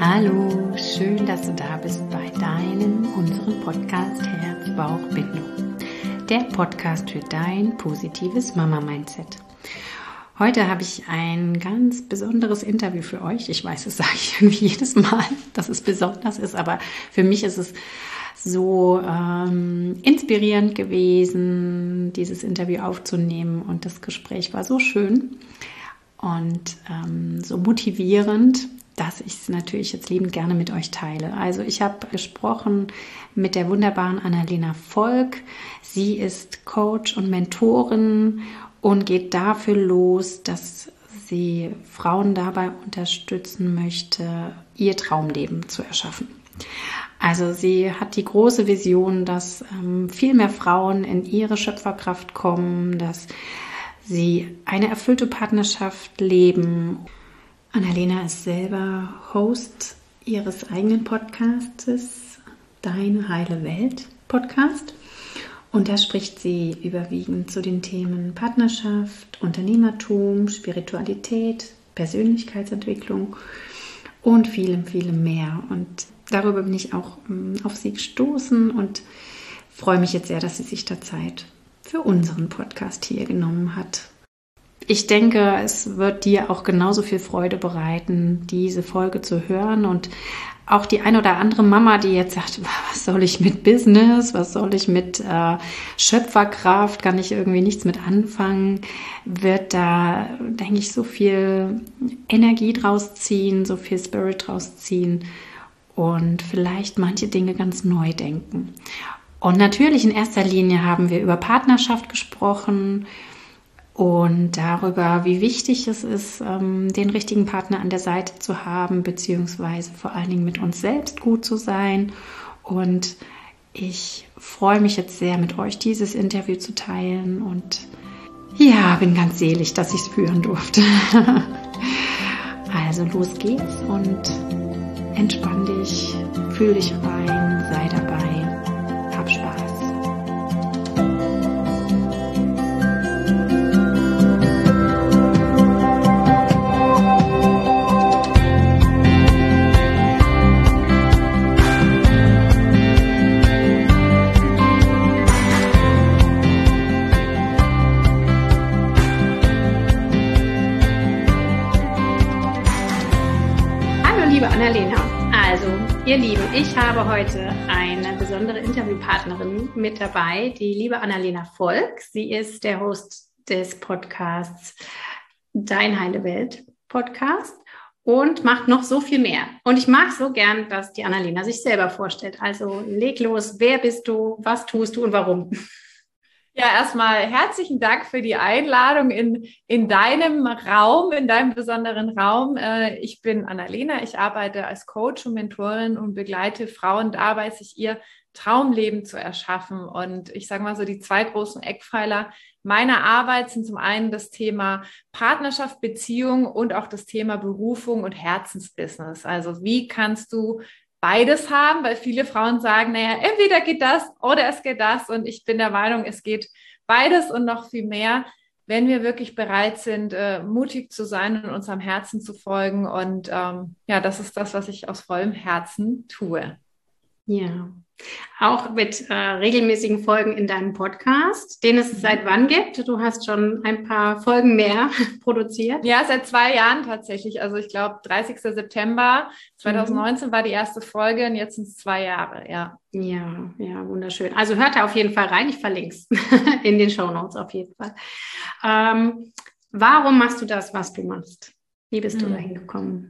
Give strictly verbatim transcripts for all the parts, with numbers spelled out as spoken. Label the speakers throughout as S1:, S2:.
S1: Hallo, schön, dass du da bist bei deinem, unserem Podcast Herz-Bauch-Bindung. Der Podcast für dein positives Mama-Mindset. Heute habe ich ein ganz besonderes Interview für euch. Ich weiß, das sage ich irgendwie jedes Mal, dass es besonders ist, aber für mich ist es so ähm, inspirierend gewesen, dieses Interview aufzunehmen, und das Gespräch war so schön und ähm, so motivierend, dass ich es natürlich jetzt liebend gerne mit euch teile. Also ich habe gesprochen mit der wunderbaren Annalena Volk. Sie ist Coach und Mentorin und geht dafür los, dass sie Frauen dabei unterstützen möchte, ihr Traumleben zu erschaffen. Also sie hat die große Vision, dass ähm, viel mehr Frauen in ihre Schöpferkraft kommen, dass sie eine erfüllte Partnerschaft leben. Annalena ist selber Host ihres eigenen Podcastes, Deine heile Welt Podcast. Und da spricht sie überwiegend zu den Themen Partnerschaft, Unternehmertum, Spiritualität, Persönlichkeitsentwicklung und vielem, vielem mehr. Und darüber bin ich auch um, auf sie gestoßen und freue mich jetzt sehr, dass sie sich da Zeit für unseren Podcast hier genommen hat. Ich denke, es wird dir auch genauso viel Freude bereiten, diese Folge zu hören, und auch die ein oder andere Mama, die jetzt sagt, was soll ich mit Business, was soll ich mit äh, Schöpferkraft, kann ich irgendwie nichts mit anfangen, wird da, denke ich, so viel Energie draus ziehen, so viel Spirit draus ziehen und vielleicht manche Dinge ganz neu denken. Und natürlich in erster Linie haben wir über Partnerschaft gesprochen und darüber, wie wichtig es ist, den richtigen Partner an der Seite zu haben, beziehungsweise vor allen Dingen mit uns selbst gut zu sein. Und ich freue mich jetzt sehr, mit euch dieses Interview zu teilen, und ja, bin ganz selig, dass ich es führen durfte. Also los geht's und entspann dich, fühl dich rein, sei dabei, hab Spaß. Annalena, also ihr Lieben, ich habe heute eine besondere Interviewpartnerin mit dabei, die liebe Annalena Volk. Sie ist der Host des Podcasts Deine heile Welt Podcast und macht noch so viel mehr. Und ich mag so gern, dass die Annalena sich selber vorstellt. Also leg los, wer bist du, was tust du und warum?
S2: Ja, erstmal herzlichen Dank für die Einladung in, in deinem Raum, in deinem besonderen Raum. Ich bin Annalena, ich arbeite als Coach und Mentorin und begleite Frauen dabei, sich ihr Traumleben zu erschaffen. Und ich sage mal so, die zwei großen Eckpfeiler meiner Arbeit sind zum einen das Thema Partnerschaft, Beziehung und auch das Thema Berufung und Herzensbusiness. Also wie kannst du beides haben, weil viele Frauen sagen, naja, entweder geht das oder es geht das, und ich bin der Meinung, es geht beides und noch viel mehr, wenn wir wirklich bereit sind, äh, mutig zu sein und unserem Herzen zu folgen, und ähm, ja, das ist das, was ich aus vollem Herzen tue.
S1: Ja, auch mit äh, regelmäßigen Folgen in deinem Podcast, den es seit wann gibt. Du hast schon ein paar Folgen mehr produziert.
S2: Ja, seit zwei Jahren tatsächlich. Also ich glaube, dreißigster September zweitausendneunzehn mhm. war die erste Folge, und jetzt sind es zwei Jahre, ja.
S1: Ja, ja, wunderschön. Also hört da auf jeden Fall rein. Ich verlinke es in den Shownotes auf jeden Fall. Ähm, warum machst du das, was du machst? Wie bist du mhm. dahin gekommen?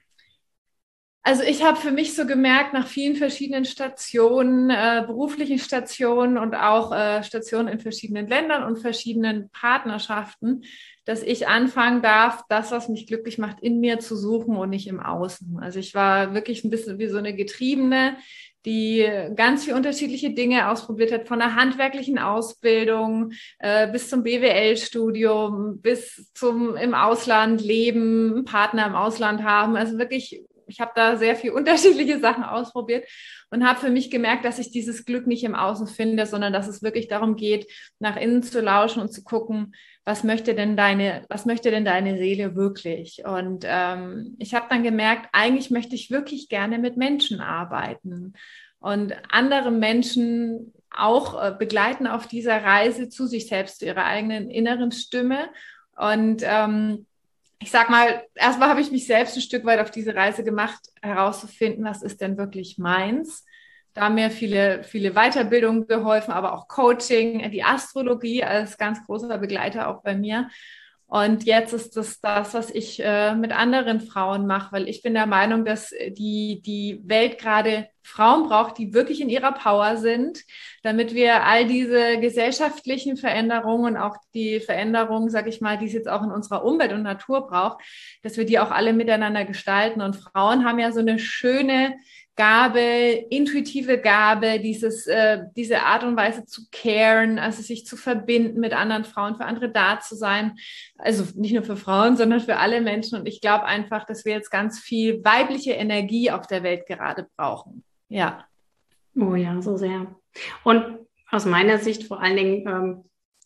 S2: Also ich habe für mich so gemerkt, nach vielen verschiedenen Stationen, äh, beruflichen Stationen und auch äh, Stationen in verschiedenen Ländern und verschiedenen Partnerschaften, dass ich anfangen darf, das, was mich glücklich macht, in mir zu suchen und nicht im Außen. Also ich war wirklich ein bisschen wie so eine Getriebene, die ganz viele unterschiedliche Dinge ausprobiert hat, von der handwerklichen Ausbildung äh, bis zum B W L-Studium, bis zum im Ausland leben, einen Partner im Ausland haben. Also wirklich ich habe da sehr viel unterschiedliche Sachen ausprobiert und habe für mich gemerkt, dass ich dieses Glück nicht im Außen finde, sondern dass es wirklich darum geht, nach innen zu lauschen und zu gucken, was möchte denn deine, was möchte denn deine Seele wirklich? Und ähm, ich habe dann gemerkt, eigentlich möchte ich wirklich gerne mit Menschen arbeiten und andere Menschen auch äh, begleiten auf dieser Reise zu sich selbst, zu ihrer eigenen inneren Stimme. Und ähm, ich sag mal, erstmal habe ich mich selbst ein Stück weit auf diese Reise gemacht, herauszufinden, was ist denn wirklich meins. Da haben mir viele, viele Weiterbildungen geholfen, aber auch Coaching, die Astrologie als ganz großer Begleiter auch bei mir. Und jetzt ist das das, was ich äh, mit anderen Frauen mache, weil ich bin der Meinung, dass die, die Welt gerade Frauen braucht, die wirklich in ihrer Power sind, damit wir all diese gesellschaftlichen Veränderungen und auch die Veränderungen, sage ich mal, die es jetzt auch in unserer Umwelt und Natur braucht, dass wir die auch alle miteinander gestalten. Und Frauen haben ja so eine schöne Gabe, intuitive Gabe, dieses, äh, diese Art und Weise zu caren, also sich zu verbinden mit anderen Frauen, für andere da zu sein. Also nicht nur für Frauen, sondern für alle Menschen. Und ich glaube einfach, dass wir jetzt ganz viel weibliche Energie auf der Welt gerade brauchen. Ja.
S1: Oh ja, so sehr. Und aus meiner Sicht vor allen Dingen, ähm,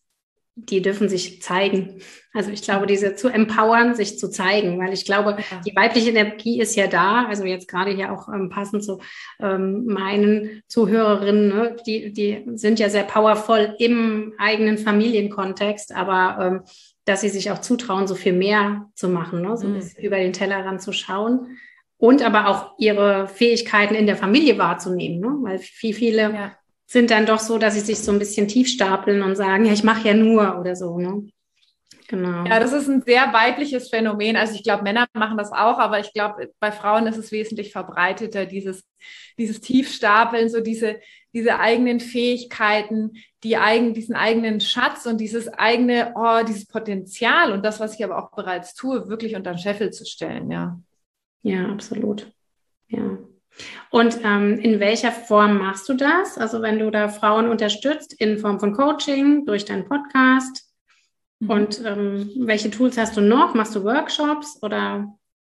S1: die dürfen sich zeigen. Also ich glaube, diese zu empowern, sich zu zeigen, weil ich glaube, ja. die weibliche Energie ist ja da, also jetzt gerade hier auch ähm, passend zu ähm, meinen Zuhörerinnen, ne? die, die sind ja sehr powervoll im eigenen Familienkontext, aber ähm, dass sie sich auch zutrauen, so viel mehr zu machen, ne? so ein bisschen mhm. über den Tellerrand zu schauen und aber auch ihre Fähigkeiten in der Familie wahrzunehmen, ne? Weil viel, viele ja. sind dann doch so, dass sie sich so ein bisschen tief stapeln und sagen, ja, ich mache ja nur oder so, ne? Genau.
S2: Ja, das ist ein sehr weibliches Phänomen. Also ich glaube, Männer machen das auch, aber ich glaube, bei Frauen ist es wesentlich verbreiteter, dieses, dieses Tiefstapeln, so diese, diese eigenen Fähigkeiten, die eigen, diesen eigenen Schatz und dieses eigene, oh, dieses Potenzial und das, was ich aber auch bereits tue, wirklich unter den Scheffel zu stellen, ja.
S1: Ja, absolut. Ja. Und ähm, in welcher Form machst du das? Also wenn du da Frauen unterstützt, in Form von Coaching, durch deinen Podcast? Mhm. Und ähm, welche Tools hast du noch? Machst du Workshops oder?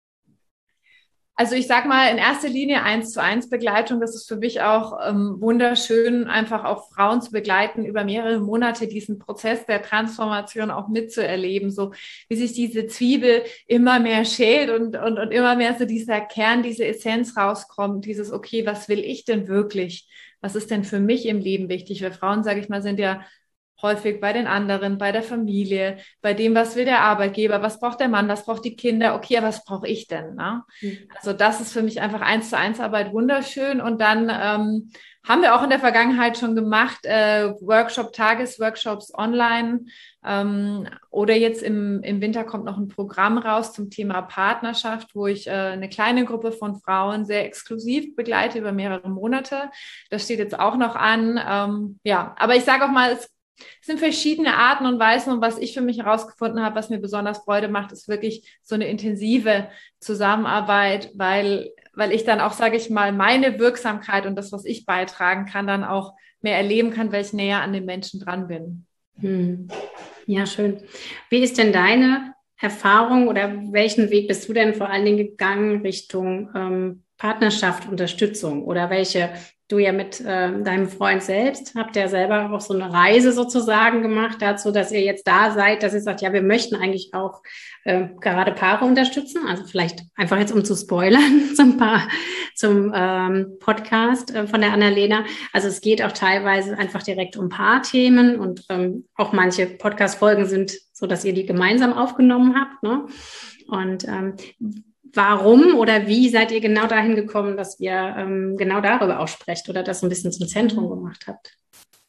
S2: Also ich sag mal, in erster Linie eins zu eins Begleitung. Das ist für mich auch ähm, wunderschön, einfach auch Frauen zu begleiten, über mehrere Monate diesen Prozess der Transformation auch mitzuerleben, so wie sich diese Zwiebel immer mehr schält und, und, und immer mehr so dieser Kern, diese Essenz rauskommt, dieses, okay, was will ich denn wirklich? Was ist denn für mich im Leben wichtig? Weil Frauen, sage ich mal, sind ja häufig bei den anderen, bei der Familie, bei dem, was will der Arbeitgeber, was braucht der Mann, was braucht die Kinder, okay, aber was brauche ich denn? Ne? Mhm. Also das ist für mich einfach eins zu eins Arbeit wunderschön. Und dann ähm, haben wir auch in der Vergangenheit schon gemacht, äh, Workshop, Tagesworkshops online ähm, oder jetzt im, im Winter kommt noch ein Programm raus zum Thema Partnerschaft, wo ich äh, eine kleine Gruppe von Frauen sehr exklusiv begleite über mehrere Monate. Das steht jetzt auch noch an. Ähm, ja, aber ich sage auch mal, es Es sind verschiedene Arten und Weisen und was ich für mich herausgefunden habe, was mir besonders Freude macht, ist wirklich so eine intensive Zusammenarbeit, weil, weil ich dann auch, sage ich mal, meine Wirksamkeit und das, was ich beitragen kann, dann auch mehr erleben kann, weil ich näher an den Menschen dran bin.
S1: Hm. Ja, schön. Wie ist denn deine Erfahrung oder welchen Weg bist du denn vor allen Dingen gegangen Richtung ähm, Partnerschaft, Unterstützung oder welche du ja mit äh, deinem Freund selbst, habt ja selber auch so eine Reise sozusagen gemacht dazu, dass ihr jetzt da seid, dass ihr sagt, ja, wir möchten eigentlich auch äh, gerade Paare unterstützen. Also vielleicht einfach jetzt, um zu spoilern zum, Paar, zum ähm, Podcast äh, von der Annalena. Also es geht auch teilweise einfach direkt um Paarthemen und ähm, auch manche Podcast-Folgen sind so, dass ihr die gemeinsam aufgenommen habt, ne? Und ähm, warum oder wie seid ihr genau dahin gekommen, dass ihr ähm, genau darüber auch sprecht oder das ein bisschen zum Zentrum gemacht habt?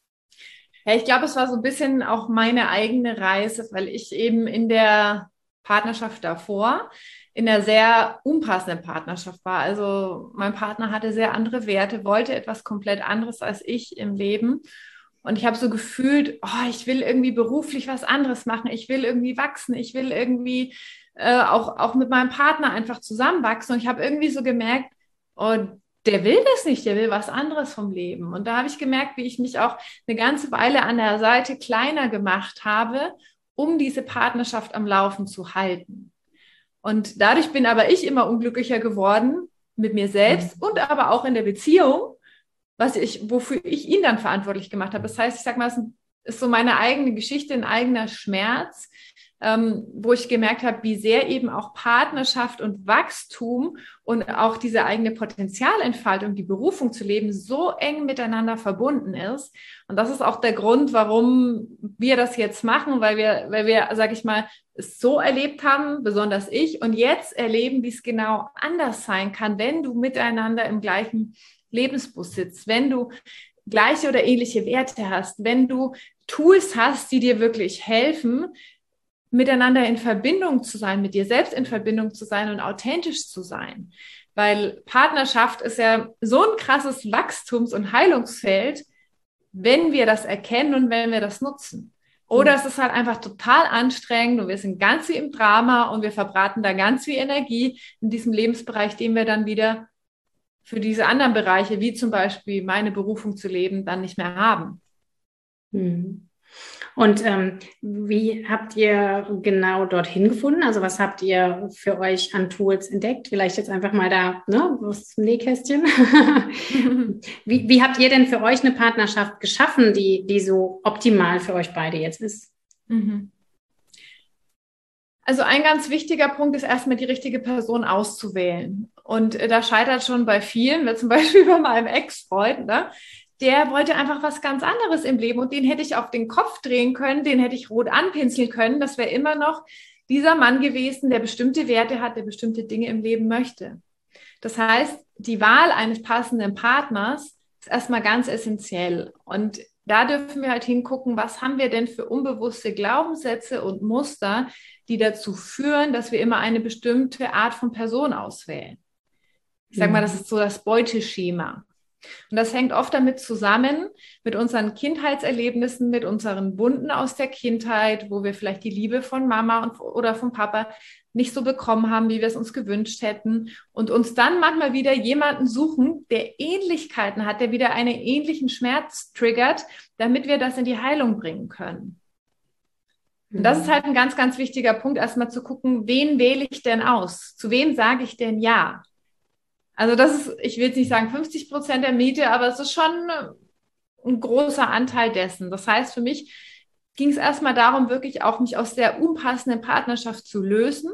S2: Ja, ich glaube, es war so ein bisschen auch meine eigene Reise, weil ich eben in der Partnerschaft davor in einer sehr unpassenden Partnerschaft war. Also mein Partner hatte sehr andere Werte, wollte etwas komplett anderes als ich im Leben. Und ich habe so gefühlt, oh, ich will irgendwie beruflich was anderes machen. Ich will irgendwie wachsen. Ich will irgendwie äh, auch, auch mit meinem Partner einfach zusammenwachsen. Und ich habe irgendwie so gemerkt, oh, der will das nicht. Der will was anderes vom Leben. Und da habe ich gemerkt, wie ich mich auch eine ganze Weile an der Seite kleiner gemacht habe, um diese Partnerschaft am Laufen zu halten. Und dadurch bin aber ich immer unglücklicher geworden, mit mir selbst und aber auch in der Beziehung, was ich, wofür ich ihn dann verantwortlich gemacht habe. Das heißt, ich sage mal, es ist so meine eigene Geschichte, ein eigener Schmerz, ähm, wo ich gemerkt habe, wie sehr eben auch Partnerschaft und Wachstum und auch diese eigene Potenzialentfaltung, die Berufung zu leben, so eng miteinander verbunden ist. Und das ist auch der Grund, warum wir das jetzt machen, weil wir, weil wir, sage ich mal, es so erlebt haben, besonders ich, und jetzt erleben, wie es genau anders sein kann, wenn du miteinander im gleichen Lebensbus sitzt, wenn du gleiche oder ähnliche Werte hast, wenn du Tools hast, die dir wirklich helfen, miteinander in Verbindung zu sein, mit dir selbst in Verbindung zu sein und authentisch zu sein. Weil Partnerschaft ist ja so ein krasses Wachstums- und Heilungsfeld, wenn wir das erkennen und wenn wir das nutzen. Oder es ist halt einfach total anstrengend und wir sind ganz wie im Drama und wir verbraten da ganz viel Energie in diesem Lebensbereich, den wir dann wieder für diese anderen Bereiche, wie zum Beispiel meine Berufung zu leben, dann nicht mehr haben.
S1: Mhm. Und ähm, wie habt ihr genau dorthin gefunden? Also was habt ihr für euch an Tools entdeckt? Vielleicht jetzt einfach mal da, ne, aus dem Nähkästchen. wie, wie habt ihr denn für euch eine Partnerschaft geschaffen, die, die so optimal für euch beide jetzt ist?
S2: Also ein ganz wichtiger Punkt ist erstmal die richtige Person auszuwählen. Und äh, da scheitert schon bei vielen, wie zum Beispiel bei meinem Ex-Freund, ne? Der wollte einfach was ganz anderes im Leben und den hätte ich auf den Kopf drehen können, den hätte ich rot anpinseln können. Das wäre immer noch dieser Mann gewesen, der bestimmte Werte hat, der bestimmte Dinge im Leben möchte. Das heißt, die Wahl eines passenden Partners ist erstmal ganz essentiell. Und da dürfen wir halt hingucken, was haben wir denn für unbewusste Glaubenssätze und Muster, die dazu führen, dass wir immer eine bestimmte Art von Person auswählen. Ich sage mal, das ist so das Beuteschema. Und das hängt oft damit zusammen, mit unseren Kindheitserlebnissen, mit unseren Wunden aus der Kindheit, wo wir vielleicht die Liebe von Mama und, oder von Papa nicht so bekommen haben, wie wir es uns gewünscht hätten. Und uns dann manchmal wieder jemanden suchen, der Ähnlichkeiten hat, der wieder einen ähnlichen Schmerz triggert, damit wir das in die Heilung bringen können. Und das ist halt ein ganz, ganz wichtiger Punkt, erstmal zu gucken, wen wähle ich denn aus? Zu wem sage ich denn ja? Also das ist, ich will jetzt nicht sagen fünfzig Prozent der Miete, aber es ist schon ein großer Anteil dessen. Das heißt, für mich ging es erstmal darum, wirklich auch mich aus der unpassenden Partnerschaft zu lösen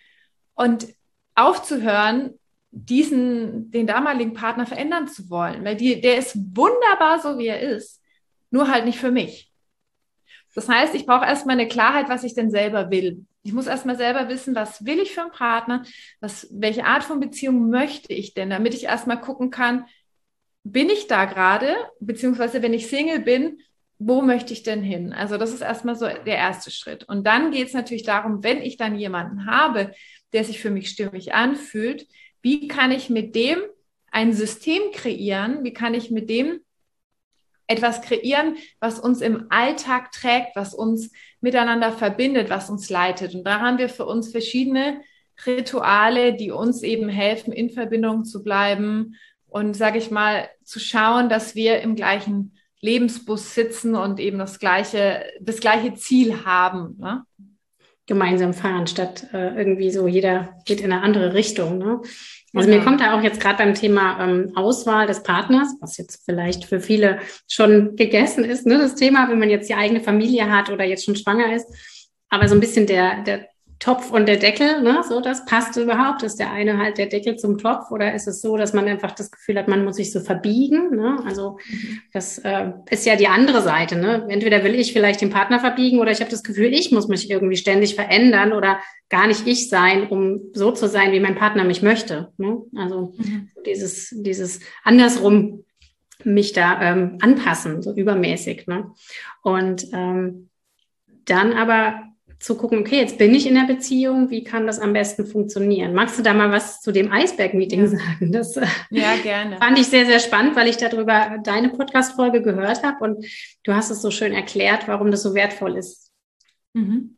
S2: und aufzuhören, diesen, den damaligen Partner verändern zu wollen. Weil die, der ist wunderbar, so wie er ist, nur halt nicht für mich. Das heißt, ich brauche erstmal eine Klarheit, was ich denn selber will. Ich muss erstmal selber wissen, was will ich für einen Partner, was, welche Art von Beziehung möchte ich denn, damit ich erstmal gucken kann, bin ich da gerade, beziehungsweise wenn ich Single bin, wo möchte ich denn hin? Also das ist erstmal so der erste Schritt. Und dann geht es natürlich darum, wenn ich dann jemanden habe, der sich für mich stimmig anfühlt, wie kann ich mit dem ein System kreieren, wie kann ich mit dem etwas kreieren, was uns im Alltag trägt, was uns miteinander verbindet, was uns leitet. Und da haben wir für uns verschiedene Rituale, die uns eben helfen, in Verbindung zu bleiben und, sage ich mal, zu schauen, dass wir im gleichen Lebensbus sitzen und eben das gleiche, das gleiche Ziel haben. Ne?
S1: Gemeinsam fahren, statt äh, irgendwie so, jeder geht in eine andere Richtung. Ne? Also mir kommt da auch jetzt gerade beim Thema ähm, Auswahl des Partners, was jetzt vielleicht für viele schon gegessen ist, ne, das Thema, wenn man jetzt die eigene Familie hat oder jetzt schon schwanger ist, aber so ein bisschen der, der Topf und der Deckel, ne, so, das passt überhaupt. Ist der eine halt der Deckel zum Topf oder ist es so, dass man einfach das Gefühl hat, man muss sich so verbiegen, ne? Also das äh, ist ja die andere Seite, ne? Entweder will ich vielleicht den Partner verbiegen oder ich habe das Gefühl, ich muss mich irgendwie ständig verändern oder gar nicht ich sein, um so zu sein, wie mein Partner mich möchte, ne? Also mhm. dieses, dieses andersrum mich da ähm, anpassen, so übermäßig, ne? Und ähm, dann aber zu gucken, okay, jetzt bin ich in der Beziehung, wie kann das am besten funktionieren? Magst du da mal was zu dem Eisberg-Meeting ja. sagen? Das
S2: ja, gerne.
S1: Fand ich sehr, sehr spannend, weil ich darüber deine Podcast-Folge gehört habe und du hast es so schön erklärt, warum das so wertvoll ist.
S2: Mhm.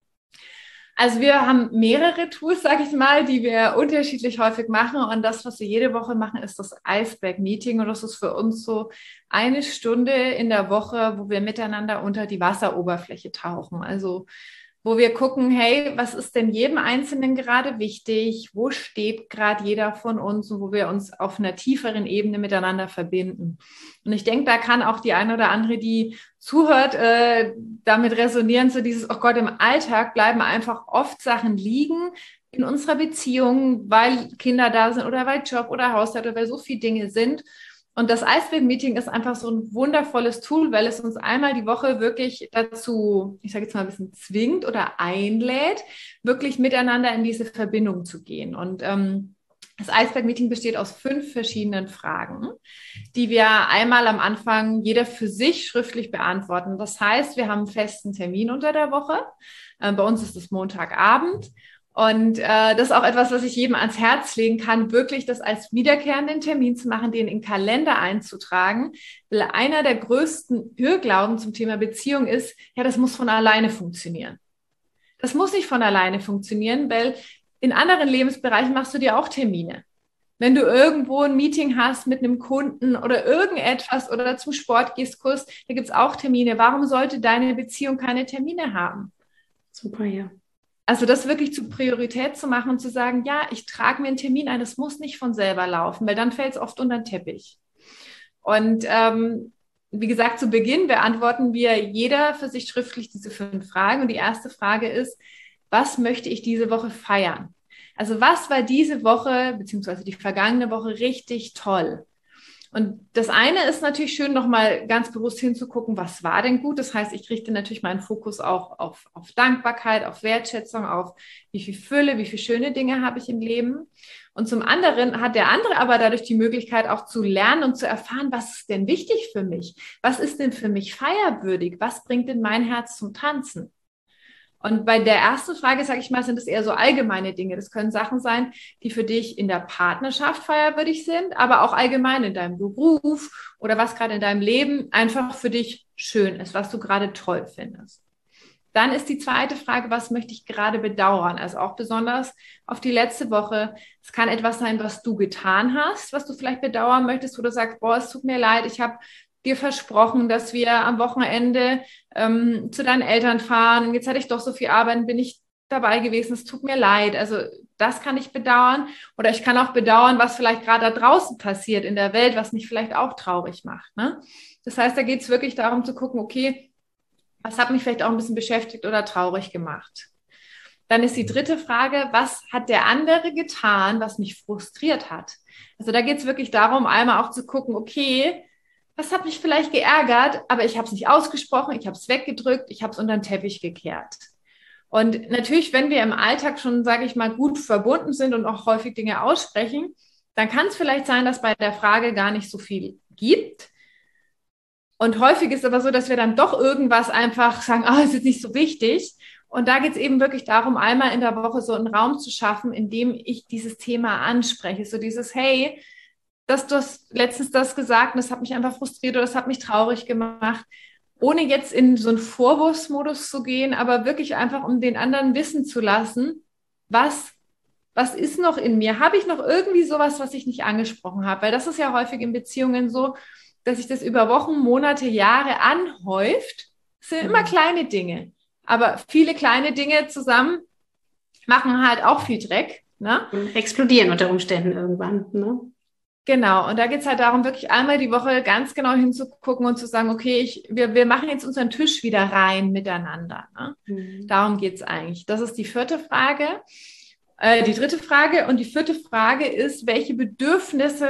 S2: Also wir haben mehrere Tools, sage ich mal, die wir unterschiedlich häufig machen und das, was wir jede Woche machen, ist das Eisberg-Meeting und das ist für uns so eine Stunde in der Woche, wo wir miteinander unter die Wasseroberfläche tauchen. Also wo wir gucken, hey, was ist denn jedem Einzelnen gerade wichtig? Wo steht gerade jeder von uns und wo wir uns auf einer tieferen Ebene miteinander verbinden? Und ich denke, da kann auch die eine oder andere, die zuhört, äh, damit resonieren, so dieses, oh Gott, im Alltag bleiben einfach oft Sachen liegen in unserer Beziehung, weil Kinder da sind oder weil Job oder Haushalt oder weil so viele Dinge sind. Und das Eisberg-Meeting ist einfach so ein wundervolles Tool, weil es uns einmal die Woche wirklich dazu, ich sage jetzt mal ein bisschen zwingt oder einlädt, wirklich miteinander in diese Verbindung zu gehen. Und ähm, das Eisberg-Meeting besteht aus fünf verschiedenen Fragen, die wir einmal am Anfang jeder für sich schriftlich beantworten. Das heißt, wir haben einen festen Termin unter der Woche. Äh, bei uns ist es Montagabend. Und äh, das ist auch etwas, was ich jedem ans Herz legen kann, wirklich das als wiederkehrenden Termin zu machen, den in den Kalender einzutragen. Weil einer der größten Irrglauben zum Thema Beziehung ist, ja, das muss von alleine funktionieren. Das muss nicht von alleine funktionieren, weil in anderen Lebensbereichen machst du dir auch Termine. Wenn du irgendwo ein Meeting hast mit einem Kunden oder irgendetwas oder zum Sport gehst, Kurs, da gibt's auch Termine. Warum sollte deine Beziehung keine Termine haben?
S1: Super, ja.
S2: Also das wirklich zur Priorität zu machen und zu sagen, ja, ich trage mir einen Termin ein, das muss nicht von selber laufen, weil dann fällt es oft unter den Teppich. Und ähm, wie gesagt, zu Beginn beantworten wir jeder für sich schriftlich diese fünf Fragen. Und die erste Frage ist, was möchte ich diese Woche feiern? Also was war diese Woche, beziehungsweise die vergangene Woche richtig toll? Und das eine ist natürlich schön, nochmal ganz bewusst hinzugucken, was war denn gut? Das heißt, ich richte natürlich meinen Fokus auch auf, auf Dankbarkeit, auf Wertschätzung, auf wie viel Fülle, wie viele schöne Dinge habe ich im Leben. Und zum anderen hat der andere aber dadurch die Möglichkeit auch zu lernen und zu erfahren, was ist denn wichtig für mich? Was ist denn für mich feierwürdig? Was bringt denn mein Herz zum Tanzen? Und bei der ersten Frage, sage ich mal, sind es eher so allgemeine Dinge. Das können Sachen sein, die für dich in der Partnerschaft feierwürdig sind, aber auch allgemein in deinem Beruf oder was gerade in deinem Leben einfach für dich schön ist, was du gerade toll findest. Dann ist die zweite Frage, was möchte ich gerade bedauern? Also auch besonders auf die letzte Woche. Es kann etwas sein, was du getan hast, was du vielleicht bedauern möchtest, wo du sagst, boah, es tut mir leid, ich habe dir versprochen, dass wir am Wochenende ähm, zu deinen Eltern fahren. Jetzt hatte ich doch so viel Arbeit, bin ich dabei gewesen. Es tut mir leid. Also das kann ich bedauern. Oder ich kann auch bedauern, was vielleicht gerade da draußen passiert in der Welt, was mich vielleicht auch traurig macht. Ne? Das heißt, da geht es wirklich darum zu gucken, okay, was hat mich vielleicht auch ein bisschen beschäftigt oder traurig gemacht? Dann ist die dritte Frage, was hat der andere getan, was mich frustriert hat? Also da geht es wirklich darum, einmal auch zu gucken, okay, das hat mich vielleicht geärgert, aber ich habe es nicht ausgesprochen, ich habe es weggedrückt, ich habe es unter den Teppich gekehrt. Und natürlich, wenn wir im Alltag schon, sage ich mal, gut verbunden sind und auch häufig Dinge aussprechen, dann kann es vielleicht sein, dass bei der Frage gar nicht so viel gibt. Und häufig ist es aber so, dass wir dann doch irgendwas einfach sagen, ah, oh, ist jetzt nicht so wichtig. Und da geht es eben wirklich darum, einmal in der Woche so einen Raum zu schaffen, in dem ich dieses Thema anspreche. So dieses, hey, dass du hast letztens das gesagt und das hat mich einfach frustriert oder das hat mich traurig gemacht, ohne jetzt in so einen Vorwurfsmodus zu gehen, aber wirklich einfach, um den anderen wissen zu lassen, was, was ist noch in mir? Habe ich noch irgendwie sowas, was ich nicht angesprochen habe? Weil das ist ja häufig in Beziehungen so, dass sich das über Wochen, Monate, Jahre anhäuft. Das sind immer kleine Dinge, aber viele kleine Dinge zusammen machen halt auch viel Dreck. Ne?
S1: Und explodieren unter Umständen irgendwann, ne?
S2: Genau, und da geht's halt darum, wirklich einmal die Woche ganz genau hinzugucken und zu sagen, okay, ich, wir, wir machen jetzt unseren Tisch wieder rein miteinander. Ne? Mhm. Darum geht's eigentlich. Das ist die vierte Frage. Äh, die dritte Frage und die vierte Frage ist, welche Bedürfnisse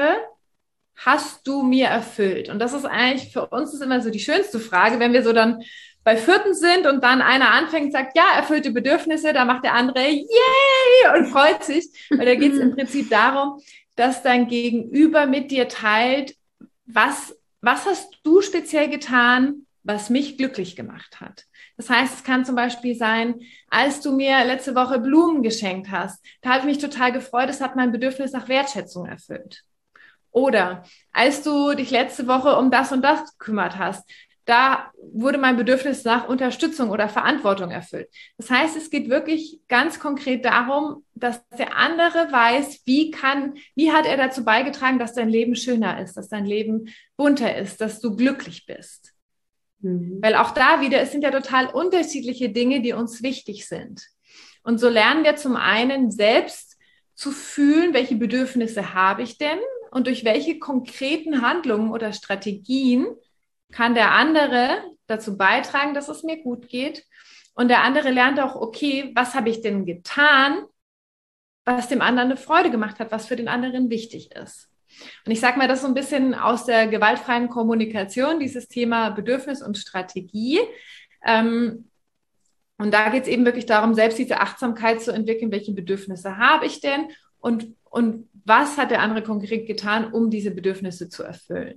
S2: hast du mir erfüllt? Und das ist eigentlich, für uns ist immer so die schönste Frage, wenn wir so dann bei vierten sind und dann einer anfängt und sagt, ja, erfüllte Bedürfnisse, da macht der andere yay und freut sich. Weil da geht's im Prinzip darum, dass dein Gegenüber mit dir teilt, was, was hast du speziell getan, was mich glücklich gemacht hat. Das heißt, es kann zum Beispiel sein, als du mir letzte Woche Blumen geschenkt hast, da habe ich mich total gefreut, das hat mein Bedürfnis nach Wertschätzung erfüllt. Oder als du dich letzte Woche um das und das gekümmert hast, da wurde mein Bedürfnis nach Unterstützung oder Verantwortung erfüllt. Das heißt, es geht wirklich ganz konkret darum, dass der andere weiß, wie kann, wie hat er dazu beigetragen, dass dein Leben schöner ist, dass dein Leben bunter ist, dass du glücklich bist. Mhm. Weil auch da wieder, es sind ja total unterschiedliche Dinge, die uns wichtig sind. Und so lernen wir zum einen selbst zu fühlen, welche Bedürfnisse habe ich denn und durch welche konkreten Handlungen oder Strategien kann der andere dazu beitragen, dass es mir gut geht. Und der andere lernt auch, okay, was habe ich denn getan, was dem anderen eine Freude gemacht hat, was für den anderen wichtig ist. Und ich sage mal, das so ein bisschen aus der gewaltfreien Kommunikation, dieses Thema Bedürfnis und Strategie. Ähm, und da geht es eben wirklich darum, selbst diese Achtsamkeit zu entwickeln, welche Bedürfnisse habe ich denn und, und was hat der andere konkret getan, um diese Bedürfnisse zu erfüllen.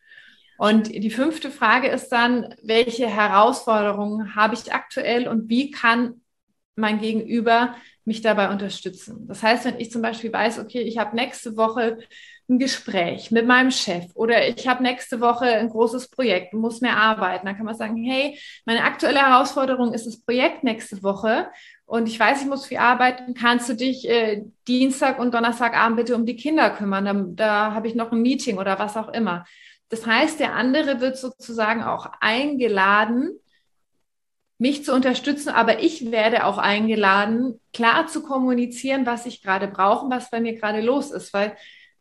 S2: Und die fünfte Frage ist dann, welche Herausforderungen habe ich aktuell und wie kann mein Gegenüber mich dabei unterstützen? Das heißt, wenn ich zum Beispiel weiß, okay, ich habe nächste Woche ein Gespräch mit meinem Chef oder ich habe nächste Woche ein großes Projekt und muss mehr arbeiten, dann kann man sagen, hey, meine aktuelle Herausforderung ist das Projekt nächste Woche und ich weiß, ich muss viel arbeiten, kannst du dich äh, Dienstag und Donnerstagabend bitte um die Kinder kümmern? Da, da habe ich noch ein Meeting oder was auch immer. Das heißt, der andere wird sozusagen auch eingeladen, mich zu unterstützen, aber ich werde auch eingeladen, klar zu kommunizieren, was ich gerade brauche, was bei mir gerade los ist, weil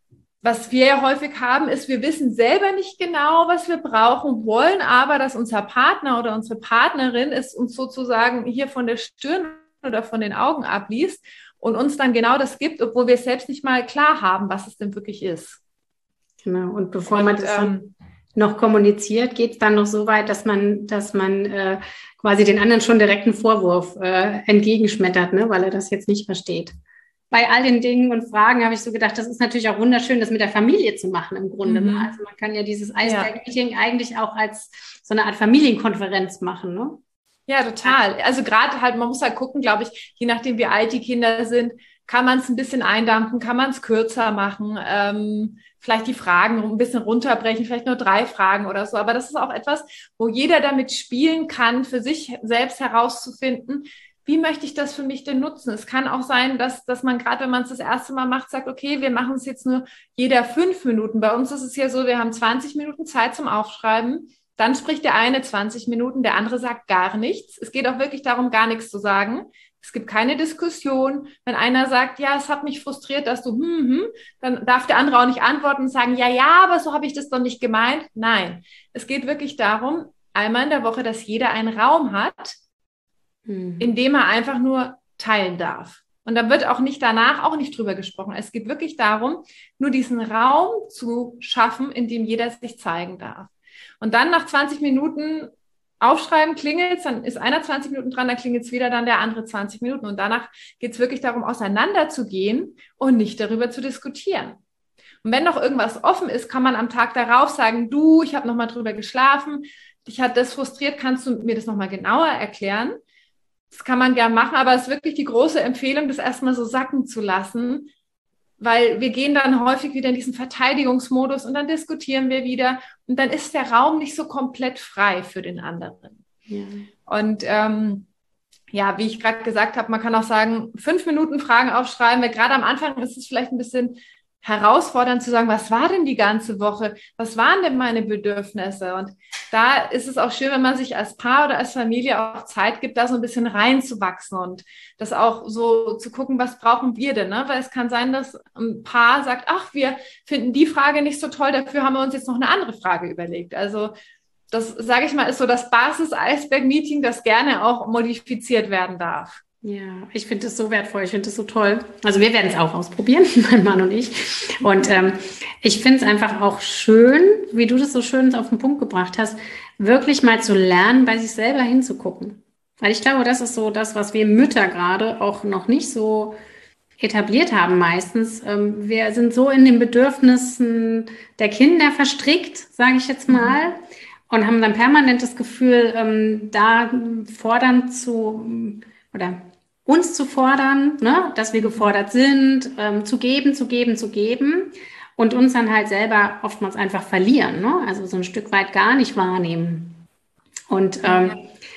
S2: was wir ja häufig haben, ist, wir wissen selber nicht genau, was wir brauchen, wollen aber, dass unser Partner oder unsere Partnerin es uns sozusagen hier von der Stirn oder von den Augen abliest und uns dann genau das gibt, obwohl wir selbst nicht mal klar haben, was es denn wirklich ist.
S1: Genau, und bevor und, man das ähm, noch kommuniziert, geht es dann noch so weit, dass man, dass man äh, quasi den anderen schon direkt einen Vorwurf äh, entgegenschmettert, ne, weil er das jetzt nicht versteht. Bei all den Dingen und Fragen habe ich so gedacht, das ist natürlich auch wunderschön, das mit der Familie zu machen im Grunde. Mhm. Also man kann ja dieses Eisberg-Meeting ja. eigentlich auch als so eine Art Familienkonferenz machen, ne?
S2: Ja, total. Also gerade halt, man muss halt gucken, glaube ich, je nachdem wie alt die Kinder sind, kann man es ein bisschen eindampfen, kann man es kürzer machen, ähm, vielleicht die Fragen ein bisschen runterbrechen, vielleicht nur drei Fragen oder so. Aber das ist auch etwas, wo jeder damit spielen kann, für sich selbst herauszufinden, wie möchte ich das für mich denn nutzen? Es kann auch sein, dass, dass man gerade, wenn man es das erste Mal macht, sagt, okay, wir machen es jetzt nur jeder fünf Minuten. Bei uns ist es ja so, wir haben zwanzig Minuten Zeit zum Aufschreiben. Dann spricht der eine zwanzig Minuten, der andere sagt gar nichts. Es geht auch wirklich darum, gar nichts zu sagen. Es gibt keine Diskussion. Wenn einer sagt, ja, es hat mich frustriert, dass du, hm, hm, dann darf der andere auch nicht antworten und sagen, ja, ja, aber so habe ich das doch nicht gemeint. Nein, es geht wirklich darum, einmal in der Woche, dass jeder einen Raum hat, hm. in dem er einfach nur teilen darf. Und da wird auch nicht danach auch nicht drüber gesprochen. Es geht wirklich darum, nur diesen Raum zu schaffen, in dem jeder sich zeigen darf. Und dann nach zwanzig Minuten aufschreiben, klingelt, dann ist einer zwanzig Minuten dran, dann klingelt es wieder, dann der andere zwanzig Minuten. Und danach geht es wirklich darum, auseinanderzugehen und nicht darüber zu diskutieren. Und wenn noch irgendwas offen ist, kann man am Tag darauf sagen, du, ich habe nochmal drüber geschlafen, dich hat das frustriert, kannst du mir das nochmal genauer erklären? Das kann man gern machen, aber es ist wirklich die große Empfehlung, das erstmal so sacken zu lassen, weil wir gehen dann häufig wieder in diesen Verteidigungsmodus und dann diskutieren wir wieder und dann ist der Raum nicht so komplett frei für den anderen. Ja. Und ähm, ja, wie ich gerade gesagt habe, man kann auch sagen, fünf Minuten Fragen aufschreiben, weil gerade am Anfang ist es vielleicht ein bisschen herausfordernd zu sagen, was war denn die ganze Woche? Was waren denn meine Bedürfnisse? Und da ist es auch schön, wenn man sich als Paar oder als Familie auch Zeit gibt, da so ein bisschen reinzuwachsen und das auch so zu gucken, was brauchen wir denn? Ne? Weil es kann sein, dass ein Paar sagt, ach, wir finden die Frage nicht so toll, dafür haben wir uns jetzt noch eine andere Frage überlegt. Also das, sage ich mal, ist so das Basis-Eisberg-Meeting, das gerne auch modifiziert werden darf.
S1: Ja, ich finde das so wertvoll, ich finde das so toll. Also wir werden es auch ausprobieren, mein Mann und ich. Und ähm, ich finde es einfach auch schön, wie du das so schön auf den Punkt gebracht hast, wirklich mal zu lernen, bei sich selber hinzugucken. Weil ich glaube, das ist so das, was wir Mütter gerade auch noch nicht so etabliert haben meistens. Ähm, wir sind so in den Bedürfnissen der Kinder verstrickt, sage ich jetzt mal, und haben dann permanent das Gefühl, ähm, da fordern zu oder uns zu fordern, ne, dass wir gefordert sind, ähm, zu geben, zu geben, zu geben und uns dann halt selber oftmals einfach verlieren, ne? Also so ein Stück weit gar nicht wahrnehmen. Und ähm,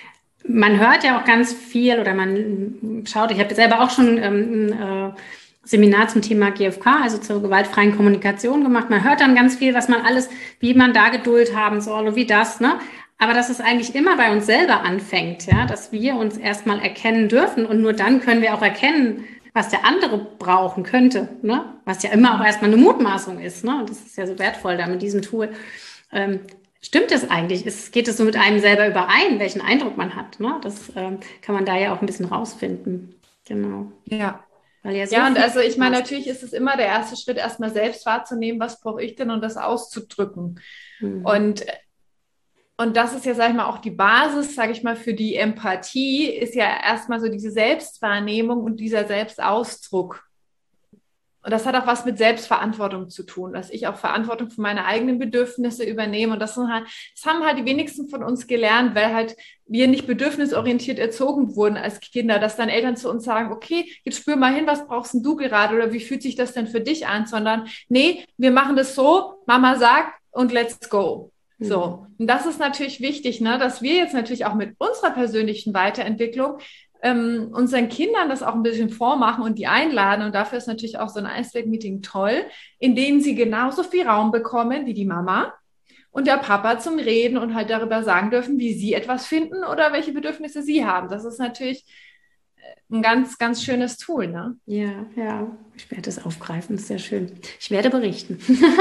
S1: man hört ja auch ganz viel oder man schaut, ich habe selber auch schon ähm, ein äh, Seminar zum Thema G F K, also zur gewaltfreien Kommunikation gemacht. Man hört dann ganz viel, was man alles, wie man da Geduld haben soll und wie das, ne? aber dass es eigentlich immer bei uns selber anfängt, ja, dass wir uns erstmal erkennen dürfen und nur dann können wir auch erkennen, was der andere brauchen könnte, ne? Was ja immer auch erstmal eine Mutmaßung ist, ne? Und das ist ja so wertvoll da mit diesem Tool. Ähm, stimmt es eigentlich? Ist, geht es so mit einem selber überein, welchen Eindruck man hat, ne? Das ähm, kann man da ja auch ein bisschen rausfinden. Genau.
S2: Ja.
S1: Weil ja, so
S2: Ja, und
S1: viel
S2: also ich meine, natürlich ist es immer der erste Schritt, erstmal selbst wahrzunehmen, was brauche ich denn und das auszudrücken.
S1: Mhm.
S2: Und Und das ist ja, sag ich mal, auch die Basis, sage ich mal, für die Empathie, ist ja erstmal so diese Selbstwahrnehmung und dieser Selbstausdruck. Und das hat auch was mit Selbstverantwortung zu tun, dass ich auch Verantwortung für meine eigenen Bedürfnisse übernehme. Und das, sind halt, das haben halt die wenigsten von uns gelernt, weil halt wir nicht bedürfnisorientiert erzogen wurden als Kinder, dass dann Eltern zu uns sagen, okay, jetzt spür mal hin, was brauchst denn du gerade oder wie fühlt sich das denn für dich an? Sondern, nee, wir machen das so, Mama sagt und let's go. So, und das ist natürlich wichtig, ne, dass wir jetzt natürlich auch mit unserer persönlichen Weiterentwicklung ähm, unseren Kindern das auch ein bisschen vormachen und die einladen. Und dafür ist natürlich auch so ein Iceberg-Meeting toll, in denen sie genauso viel Raum bekommen wie die Mama und der Papa zum Reden und halt darüber sagen dürfen, wie sie etwas finden oder welche Bedürfnisse sie haben. Das ist natürlich ein ganz, ganz schönes Tool, ne?
S1: Ja, ja. Ich werde es aufgreifen, das ist sehr schön. Ich werde berichten.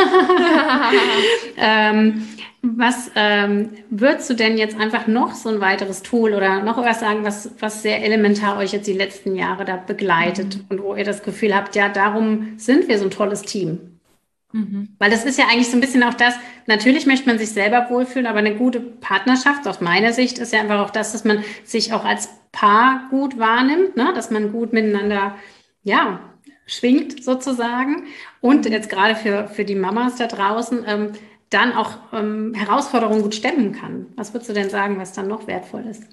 S1: ähm, was ähm, würdest du denn jetzt einfach noch so ein weiteres Tool oder noch was sagen, was, was sehr elementar euch jetzt die letzten Jahre da begleitet mhm. und wo ihr das Gefühl habt, ja, darum sind wir so ein tolles Team? Mhm. Weil das ist ja eigentlich so ein bisschen auch das, natürlich möchte man sich selber wohlfühlen, aber eine gute Partnerschaft aus meiner Sicht ist ja einfach auch das, dass man sich auch als Paar gut wahrnimmt, ne? Dass man gut miteinander, ja, schwingt sozusagen und jetzt gerade für, für die Mamas da draußen ähm, dann auch ähm, Herausforderungen gut stemmen kann. Was würdest du denn sagen, was dann noch wertvoll ist?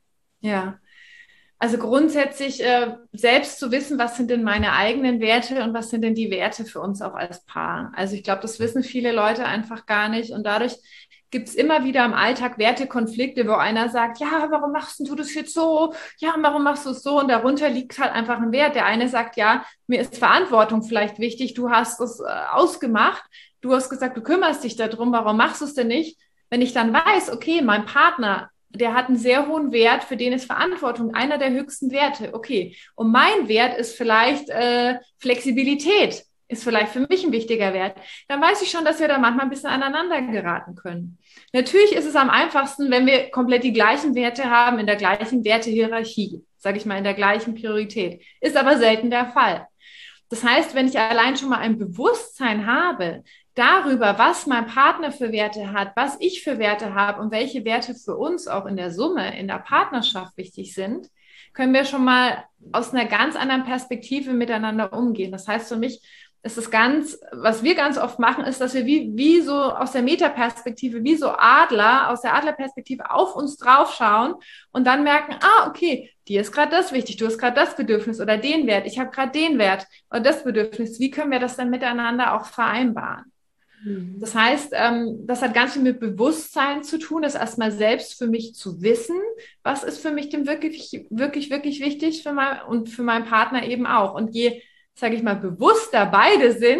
S2: Ja, also grundsätzlich äh, selbst zu wissen, was sind denn meine eigenen Werte und was sind denn die Werte für uns auch als Paar. Also ich glaube, das wissen viele Leute einfach gar nicht und dadurch gibt es immer wieder im Alltag Wertekonflikte, wo einer sagt, ja, warum machst du das jetzt so? Ja, warum machst du es so? Und darunter liegt halt einfach ein Wert. Der eine sagt, ja, mir ist Verantwortung vielleicht wichtig, du hast es äh, ausgemacht, du hast gesagt, du kümmerst dich darum, warum machst du es denn nicht? Wenn ich dann weiß, okay, mein Partner, der hat einen sehr hohen Wert, für den ist Verantwortung einer der höchsten Werte. Okay, und mein Wert ist vielleicht äh, Flexibilität, ist vielleicht für mich ein wichtiger Wert. Dann weiß ich schon, dass wir da manchmal ein bisschen aneinander geraten können. Natürlich ist es am einfachsten, wenn wir komplett die gleichen Werte haben, in der gleichen Wertehierarchie, sage ich mal, in der gleichen Priorität. Ist aber selten der Fall. Das heißt, wenn ich allein schon mal ein Bewusstsein habe, darüber, was mein Partner für Werte hat, was ich für Werte habe und welche Werte für uns auch in der Summe, in der Partnerschaft wichtig sind, können wir schon mal aus einer ganz anderen Perspektive miteinander umgehen. Das heißt für mich, ist es ganz, was wir ganz oft machen, ist, dass wir wie, wie so aus der Metaperspektive, wie so Adler, aus der Adlerperspektive auf uns draufschauen und dann merken, ah, okay, dir ist gerade das wichtig, du hast gerade das Bedürfnis oder den Wert, ich habe gerade den Wert oder das Bedürfnis. Wie können wir das dann miteinander auch vereinbaren? Das heißt, ähm, das hat ganz viel mit Bewusstsein zu tun, das erstmal selbst für mich zu wissen, was ist für mich denn wirklich, wirklich, wirklich wichtig für mein, und für meinen Partner eben auch. Und je, sage ich mal, bewusster beide sind,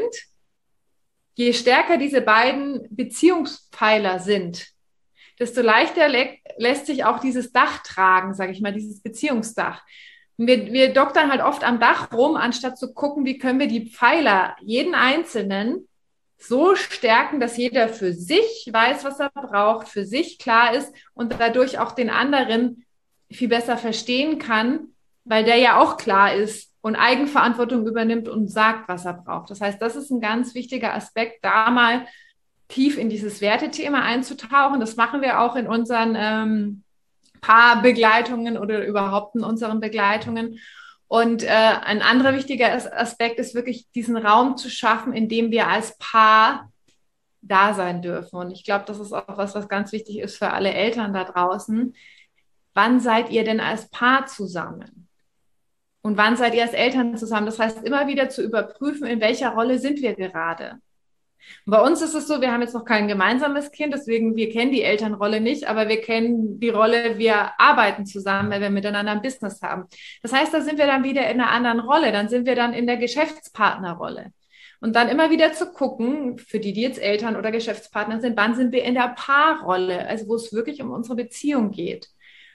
S2: je stärker diese beiden Beziehungspfeiler sind, desto leichter lä- lässt sich auch dieses Dach tragen, sage ich mal, dieses Beziehungsdach. Wir, wir doktern halt oft am Dach rum, anstatt zu gucken, wie können wir die Pfeiler, jeden einzelnen, so stärken, dass jeder für sich weiß, was er braucht, für sich klar ist und dadurch auch den anderen viel besser verstehen kann, weil der ja auch klar ist und Eigenverantwortung übernimmt und sagt, was er braucht. Das heißt, das ist ein ganz wichtiger Aspekt, da mal tief in dieses Wertethema einzutauchen. Das machen wir auch in unseren ähm, Paarbegleitungen oder überhaupt in unseren Begleitungen. Und äh, ein anderer wichtiger Aspekt ist wirklich, diesen Raum zu schaffen, in dem wir als Paar da sein dürfen. Und ich glaube, das ist auch was, was ganz wichtig ist für alle Eltern da draußen. Wann seid ihr denn als Paar zusammen? Und wann seid ihr als Eltern zusammen? Das heißt, immer wieder zu überprüfen, in welcher Rolle sind wir gerade. Und bei uns ist es so, wir haben jetzt noch kein gemeinsames Kind, deswegen wir kennen die Elternrolle nicht, aber wir kennen die Rolle, wir arbeiten zusammen, weil wir miteinander ein Business haben. Das heißt, da sind wir dann wieder in einer anderen Rolle, dann sind wir dann in der Geschäftspartnerrolle. Und dann immer wieder zu gucken, für die, die jetzt Eltern oder Geschäftspartner sind, wann sind wir in der Paarrolle, also wo es wirklich um unsere Beziehung geht.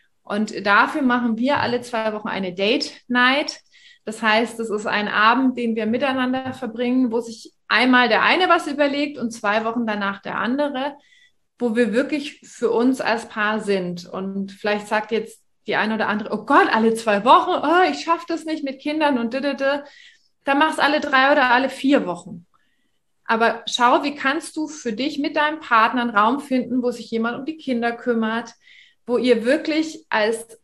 S2: Und dafür machen wir alle zwei Wochen eine Date Night. Das heißt, es ist ein Abend, den wir miteinander verbringen, wo sich einmal der eine was überlegt und zwei Wochen danach der andere, wo wir wirklich für uns als Paar sind. Und vielleicht sagt jetzt die eine oder andere, oh Gott, alle zwei Wochen, oh, ich schaffe das nicht mit Kindern und didede. Dann mach's alle drei oder alle vier Wochen. Aber schau, wie kannst du für dich mit deinem Partner einen Raum finden, wo sich jemand um die Kinder kümmert, wo ihr wirklich als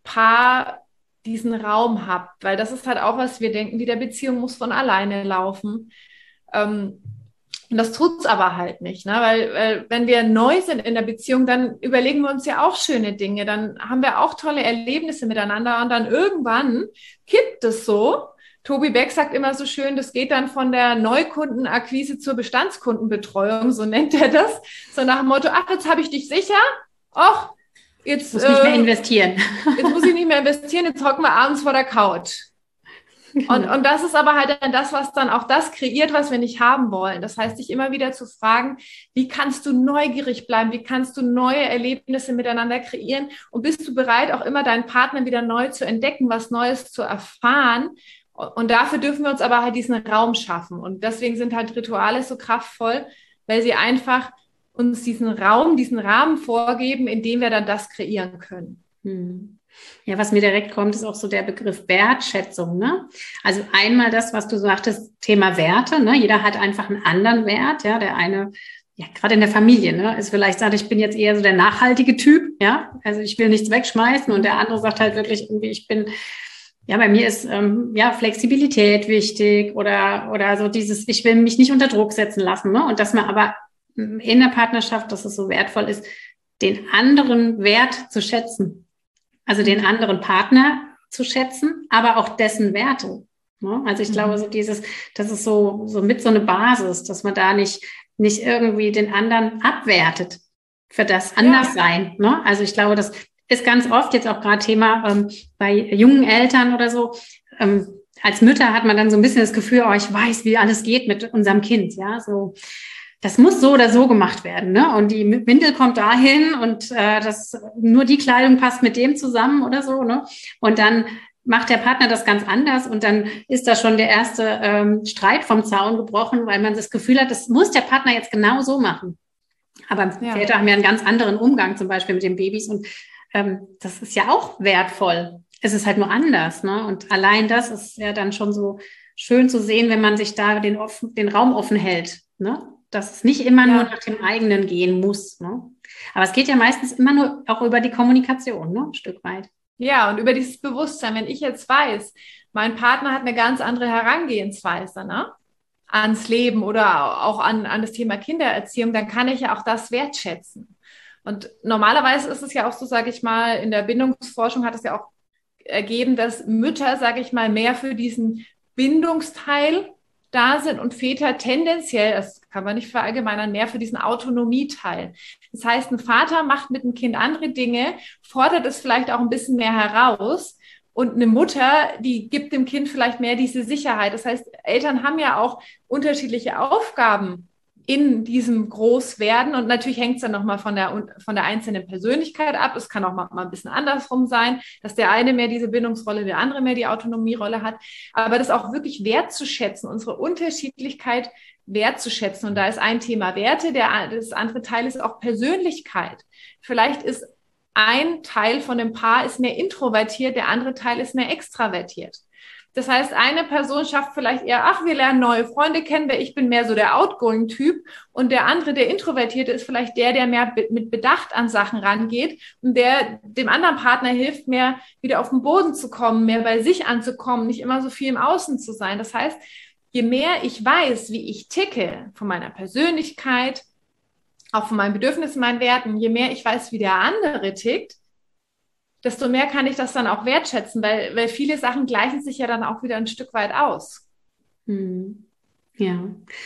S2: Paar diesen Raum habt. Weil das ist halt auch was, wir denken, die der Beziehung muss von alleine laufen. Ähm, und das tut's aber halt nicht, ne? Weil, weil wenn wir neu sind in der Beziehung, dann überlegen wir uns ja auch schöne Dinge, dann haben wir auch tolle Erlebnisse miteinander und dann irgendwann kippt es so. Tobi Beck sagt immer so schön, das geht dann von der Neukundenakquise zur Bestandskundenbetreuung, so nennt er das. So nach dem Motto, ach, jetzt habe ich dich sicher, ach, jetzt
S1: muss nicht mehr
S2: äh,
S1: investieren.
S2: Jetzt muss ich nicht mehr investieren, jetzt hocken wir abends vor der Couch. Und, und das ist aber halt dann das, was dann auch das kreiert, was wir nicht haben wollen. Das heißt, dich immer wieder zu fragen, wie kannst du neugierig bleiben? Wie kannst du neue Erlebnisse miteinander kreieren? Und bist du bereit, auch immer deinen Partner wieder neu zu entdecken, was Neues zu erfahren? Und dafür dürfen wir uns aber halt diesen Raum schaffen. Und deswegen sind halt Rituale so kraftvoll, weil sie einfach uns diesen Raum, diesen Rahmen vorgeben, in dem wir dann das kreieren können.
S1: Hm. Ja, was mir direkt kommt, ist auch so der Begriff Wertschätzung, ne? Also einmal das, was du sagtest, Thema Werte, ne? Jeder hat einfach einen anderen Wert, ja, der eine, ja, gerade in der Familie, ne, ist vielleicht sagt, ich bin jetzt eher so der nachhaltige Typ, ja, also ich will nichts wegschmeißen und der andere sagt halt wirklich irgendwie, ich bin, ja, bei mir ist, ähm, ja, Flexibilität wichtig oder, oder so dieses, ich will mich nicht unter Druck setzen lassen, ne, und dass man aber in der Partnerschaft, dass es so wertvoll ist, den anderen Wert zu schätzen. Also den anderen Partner zu schätzen, aber auch dessen Werte. Ne? Also ich mhm. glaube, so dieses, das ist so, so mit so eine Basis, dass man da nicht, nicht irgendwie den anderen abwertet für das Anderssein. Ja. Ne? Also ich glaube, das ist ganz oft jetzt auch gerade Thema ähm, bei jungen Eltern oder so. Ähm, als Mütter hat man dann so ein bisschen das Gefühl, oh, ich weiß, wie alles geht mit unserem Kind. Ja, so. Das muss so oder so gemacht werden, ne? Und die Windel kommt dahin und äh, das nur die Kleidung passt mit dem zusammen oder so, ne? Und dann macht der Partner das ganz anders und dann ist da schon der erste ähm, Streit vom Zaun gebrochen, weil man das Gefühl hat, das muss der Partner jetzt genau so machen. Aber ja. Väter haben ja einen ganz anderen Umgang, zum Beispiel mit den Babys und ähm, das ist ja auch wertvoll. Es ist halt nur anders, ne? Und allein das ist ja dann schon so schön zu sehen, wenn man sich da den, offen, den Raum offen hält, ne? Dass es nicht immer ja. nur nach dem eigenen gehen muss. Ne? Aber es geht ja meistens immer nur auch über die Kommunikation, ne? Ein Stück weit.
S2: Ja, und über dieses Bewusstsein. Wenn ich jetzt weiß, mein Partner hat eine ganz andere Herangehensweise, ne? Ans Leben oder auch an, an das Thema Kindererziehung, dann kann ich ja auch das wertschätzen. Und normalerweise ist es ja auch so, sage ich mal, in der Bindungsforschung hat es ja auch ergeben, dass Mütter, sage ich mal, mehr für diesen Bindungsteil da sind und Väter tendenziell, das kann man nicht verallgemeinern, mehr für diesen Autonomieteil. Das heißt, ein Vater macht mit dem Kind andere Dinge, fordert es vielleicht auch ein bisschen mehr heraus und eine Mutter, die gibt dem Kind vielleicht mehr diese Sicherheit. Das heißt, Eltern haben ja auch unterschiedliche Aufgaben in diesem Großwerden und natürlich hängt es dann nochmal von der, von der einzelnen Persönlichkeit ab. Es kann auch mal, mal ein bisschen andersrum sein, dass der eine mehr diese Bindungsrolle, der andere mehr die Autonomierolle hat. Aber das auch wirklich wertzuschätzen, unsere Unterschiedlichkeit wertzuschätzen. Und da ist ein Thema Werte, der, das andere Teil ist auch Persönlichkeit. Vielleicht ist ein Teil von dem Paar ist mehr introvertiert, der andere Teil ist mehr extravertiert. Das heißt, eine Person schafft vielleicht eher, ach, wir lernen neue Freunde kennen, weil ich bin mehr so der Outgoing-Typ und der andere, der Introvertierte, ist vielleicht der, der mehr mit Bedacht an Sachen rangeht und der dem anderen Partner hilft, mehr wieder auf den Boden zu kommen, mehr bei sich anzukommen, nicht immer so viel im Außen zu sein. Das heißt, je mehr ich weiß, wie ich ticke von meiner Persönlichkeit, auch von meinen Bedürfnissen, meinen Werten, je mehr ich weiß, wie der andere tickt, desto mehr kann ich das dann auch wertschätzen, weil, weil viele Sachen gleichen sich ja dann auch wieder ein Stück weit aus.
S1: Hm. Ja.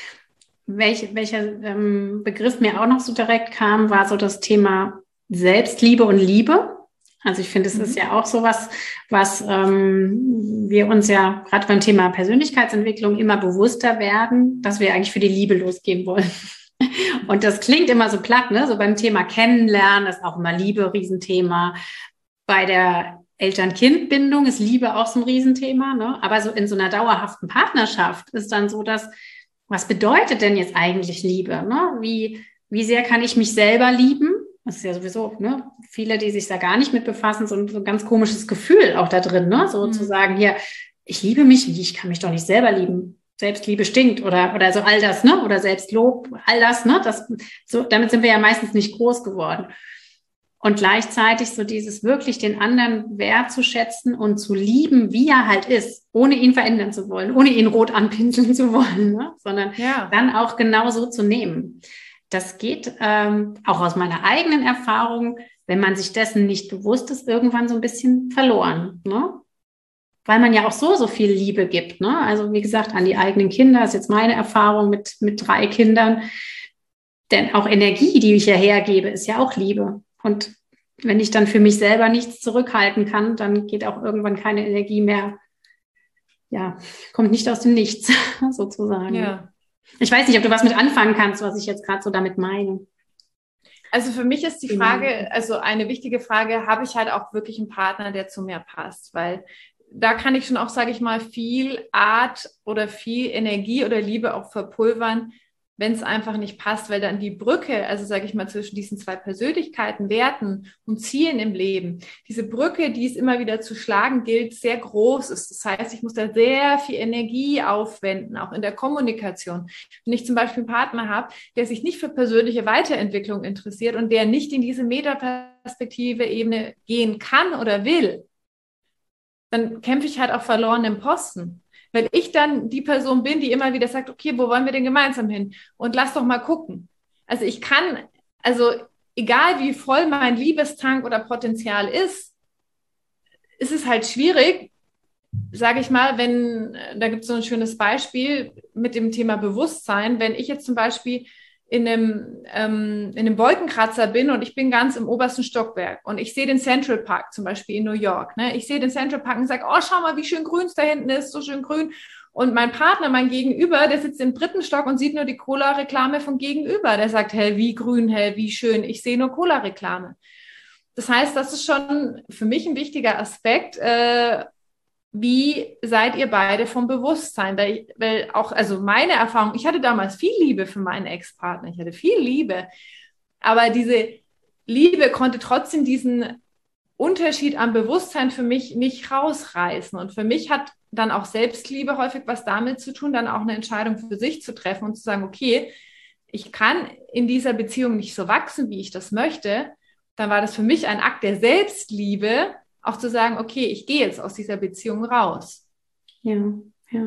S1: Welch, welcher ähm, Begriff mir auch noch so direkt kam, war so das Thema Selbstliebe und Liebe. Also ich finde, es ist ja auch so was, was ähm, wir uns ja gerade beim Thema Persönlichkeitsentwicklung immer bewusster werden, dass wir eigentlich für die Liebe losgehen wollen. Und das klingt immer so platt, ne? So beim Thema Kennenlernen ist auch immer Liebe Riesenthema. Bei der Eltern-Kind-Bindung ist Liebe auch so ein Riesenthema, ne? Aber so in so einer dauerhaften Partnerschaft ist dann so, dass, was bedeutet denn jetzt eigentlich Liebe, ne? Wie, wie sehr kann ich mich selber lieben? Das ist ja sowieso, ne? Viele, die sich da gar nicht mit befassen, so ein, so ein ganz komisches Gefühl auch da drin, ne? So mhm. zu sagen, hier, ich liebe mich, wie, ich kann mich doch nicht selber lieben. Selbstliebe stinkt oder, oder so all das, ne? Oder Selbstlob, all das, ne? Das, so, damit sind wir ja meistens nicht groß geworden. Und gleichzeitig so dieses wirklich den anderen wertzuschätzen und zu lieben, wie er halt ist, ohne ihn verändern zu wollen, ohne ihn rot anpinseln zu wollen, ne? Sondern ja. dann auch genau so zu nehmen. Das geht ähm, auch aus meiner eigenen Erfahrung, wenn man sich dessen nicht bewusst ist, irgendwann so ein bisschen verloren, ne? Weil man ja auch so, so viel Liebe gibt, ne? Also wie gesagt, an die eigenen Kinder ist jetzt meine Erfahrung mit, mit drei Kindern. Denn auch Energie, die ich ja hergebe, ist ja auch Liebe. Und wenn ich dann für mich selber nichts zurückhalten kann, dann geht auch irgendwann keine Energie mehr, ja, kommt nicht aus dem Nichts, sozusagen.
S2: Ja. Ich
S1: weiß nicht, ob du was mit anfangen kannst, was ich jetzt gerade so damit meine.
S2: Also für mich ist die Frage, also eine wichtige Frage, habe ich halt auch wirklich einen Partner, der zu mir passt? Weil da kann ich schon auch, sage ich mal, viel Art oder viel Energie oder Liebe auch verpulvern, wenn es einfach nicht passt, weil dann die Brücke, also sage ich mal, zwischen diesen zwei Persönlichkeiten, Werten und Zielen im Leben, diese Brücke, die es immer wieder zu schlagen gilt, sehr groß ist. Das heißt, ich muss da sehr viel Energie aufwenden, auch in der Kommunikation. Wenn ich zum Beispiel einen Partner habe, der sich nicht für persönliche Weiterentwicklung interessiert und der nicht in diese Metaperspektive Ebene gehen kann oder will, dann kämpfe ich halt auf verlorenem Posten. Weil ich dann die Person bin, die immer wieder sagt, okay, wo wollen wir denn gemeinsam hin? Und lass doch mal gucken. Also ich kann, also egal wie voll mein Liebestank oder Potenzial ist, ist es halt schwierig, sage ich mal, wenn, da gibt es so ein schönes Beispiel mit dem Thema Bewusstsein, wenn ich jetzt zum Beispiel in einem, ähm, in einem Wolkenkratzer bin und ich bin ganz im obersten Stockwerk und ich sehe den Central Park zum Beispiel in New York. Ne? Ich sehe den Central Park und sage, oh, schau mal, wie schön grün es da hinten ist, so schön grün. Und mein Partner, mein Gegenüber, der sitzt im dritten Stock und sieht nur die Cola-Reklame vom Gegenüber. Der sagt, hey, wie grün, hey, wie schön, ich sehe nur Cola-Reklame. Das heißt, das ist schon für mich ein wichtiger Aspekt, äh, wie seid ihr beide vom Bewusstsein? Weil, ich, weil auch, also meine Erfahrung, ich hatte damals viel Liebe für meinen Ex-Partner, ich hatte viel Liebe, aber diese Liebe konnte trotzdem diesen Unterschied am Bewusstsein für mich nicht rausreißen. Und für mich hat dann auch Selbstliebe häufig was damit zu tun, dann auch eine Entscheidung für sich zu treffen und zu sagen, okay, ich kann in dieser Beziehung nicht so wachsen, wie ich das möchte. Dann war das für mich ein Akt der Selbstliebe, auch zu sagen, okay, ich gehe jetzt aus dieser Beziehung raus.
S1: Ja, ja.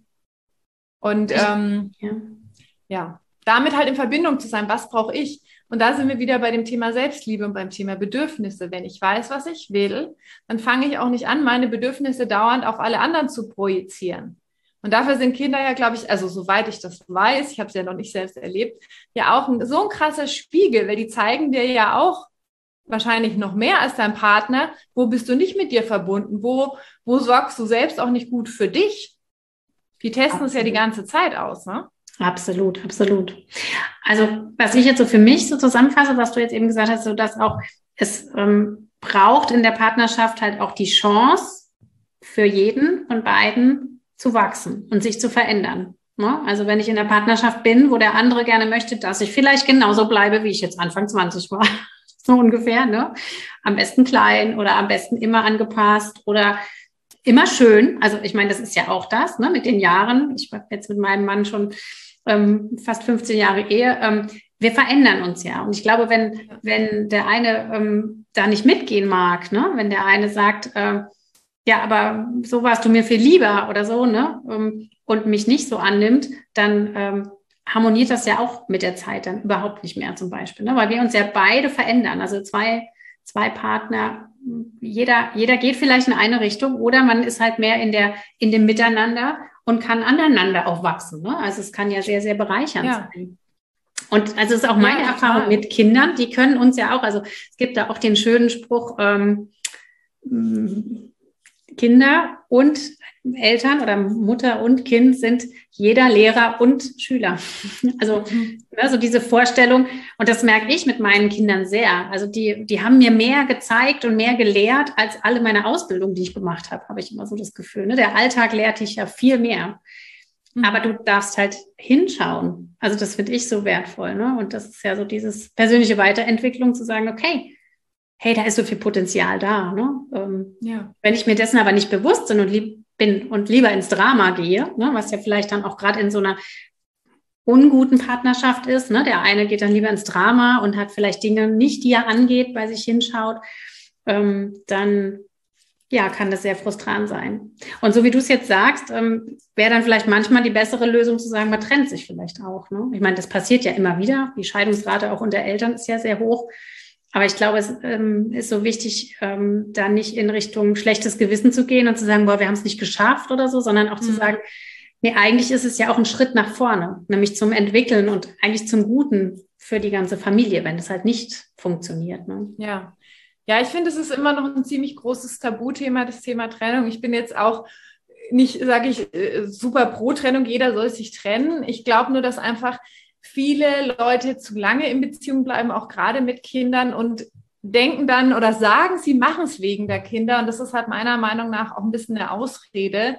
S2: Und ähm, ja. ja, damit halt in Verbindung zu sein, was brauche ich? Und da sind wir wieder bei dem Thema Selbstliebe und beim Thema Bedürfnisse. Wenn ich weiß, was ich will, dann fange ich auch nicht an, meine Bedürfnisse dauernd auf alle anderen zu projizieren. Und dafür sind Kinder ja, glaube ich, also soweit ich das weiß, ich habe es ja noch nicht selbst erlebt, ja auch ein, so ein krasser Spiegel, weil die zeigen dir ja auch, wahrscheinlich noch mehr als dein Partner, wo bist du nicht mit dir verbunden, wo, wo sorgst du selbst auch nicht gut für dich? Die testen es ja die ganze Zeit aus, ne?
S1: Absolut, absolut. Also was ich jetzt so für mich so zusammenfasse, was du jetzt eben gesagt hast, so dass auch es ähm, braucht in der Partnerschaft halt auch die Chance für jeden von beiden zu wachsen und sich zu verändern. Ne? Also wenn ich in der Partnerschaft bin, wo der andere gerne möchte, dass ich vielleicht genauso bleibe, wie ich jetzt Anfang zwanzig war, so ungefähr, ne? Am besten klein oder am besten immer angepasst oder immer schön. Also ich meine, das ist ja auch das, ne? Mit den Jahren. Ich habe jetzt mit meinem Mann schon ähm, fast fünfzehn Jahre Ehe. Ähm, wir verändern uns ja. Und ich glaube, wenn wenn der eine ähm, da nicht mitgehen mag, ne? Wenn der eine sagt, äh, ja, aber so warst du mir viel lieber oder so, ne? Ähm, und mich nicht so annimmt, dann ähm, harmoniert das ja auch mit der Zeit dann überhaupt nicht mehr zum Beispiel, ne? Weil wir uns ja beide verändern. Also zwei, zwei Partner, jeder, jeder geht vielleicht in eine Richtung oder man ist halt mehr in der, in dem Miteinander und kann aneinander auch wachsen, ne? Also es kann ja sehr, sehr bereichernd ja. sein. Und also es ist auch meine ja, Erfahrung mit Kindern, die können uns ja auch, also es gibt da auch den schönen Spruch, ähm, Kinder und Eltern oder Mutter und Kind sind jeder Lehrer und Schüler. Also, mhm. also diese Vorstellung, und das merke ich mit meinen Kindern sehr. Also die, die haben mir mehr gezeigt und mehr gelehrt als alle meine Ausbildung, die ich gemacht habe, habe ich immer so das Gefühl. Ne? Der Alltag lehrt dich ja viel mehr. Mhm. Aber du darfst halt hinschauen. Also das finde ich so wertvoll. Ne? Und das ist ja so dieses persönliche Weiterentwicklung, zu sagen, okay, hey, da ist so viel Potenzial da. Ne? Ähm, ja. Wenn ich mir dessen aber nicht bewusst bin und, lieb, bin und lieber ins Drama gehe, ne, was ja vielleicht dann auch gerade in so einer unguten Partnerschaft ist, ne? Der eine geht dann lieber ins Drama und hat vielleicht Dinge nicht, die er angeht, bei sich hinschaut, ähm, dann ja, kann das sehr frustrant sein. Und so wie du es jetzt sagst, ähm, wäre dann vielleicht manchmal die bessere Lösung zu sagen, man trennt sich vielleicht auch. Ne? Ich meine, das passiert ja immer wieder. Die Scheidungsrate auch unter Eltern ist ja sehr hoch. Aber ich glaube, es ähm, ist so wichtig, ähm, da nicht in Richtung schlechtes Gewissen zu gehen und zu sagen, boah, wir haben es nicht geschafft oder so, sondern auch mhm. zu sagen, nee, eigentlich ist es ja auch ein Schritt nach vorne, nämlich zum Entwickeln und eigentlich zum Guten für die ganze Familie, wenn es halt nicht funktioniert. Ne?
S2: Ja. Ja, ich finde, es ist immer noch ein ziemlich großes Tabuthema, das Thema Trennung. Ich bin jetzt auch nicht, sage ich, super pro Trennung, jeder soll sich trennen. Ich glaube nur, dass einfach viele Leute zu lange in Beziehung bleiben, auch gerade mit Kindern, und denken dann oder sagen, sie machen es wegen der Kinder. Und das ist halt meiner Meinung nach auch ein bisschen eine Ausrede,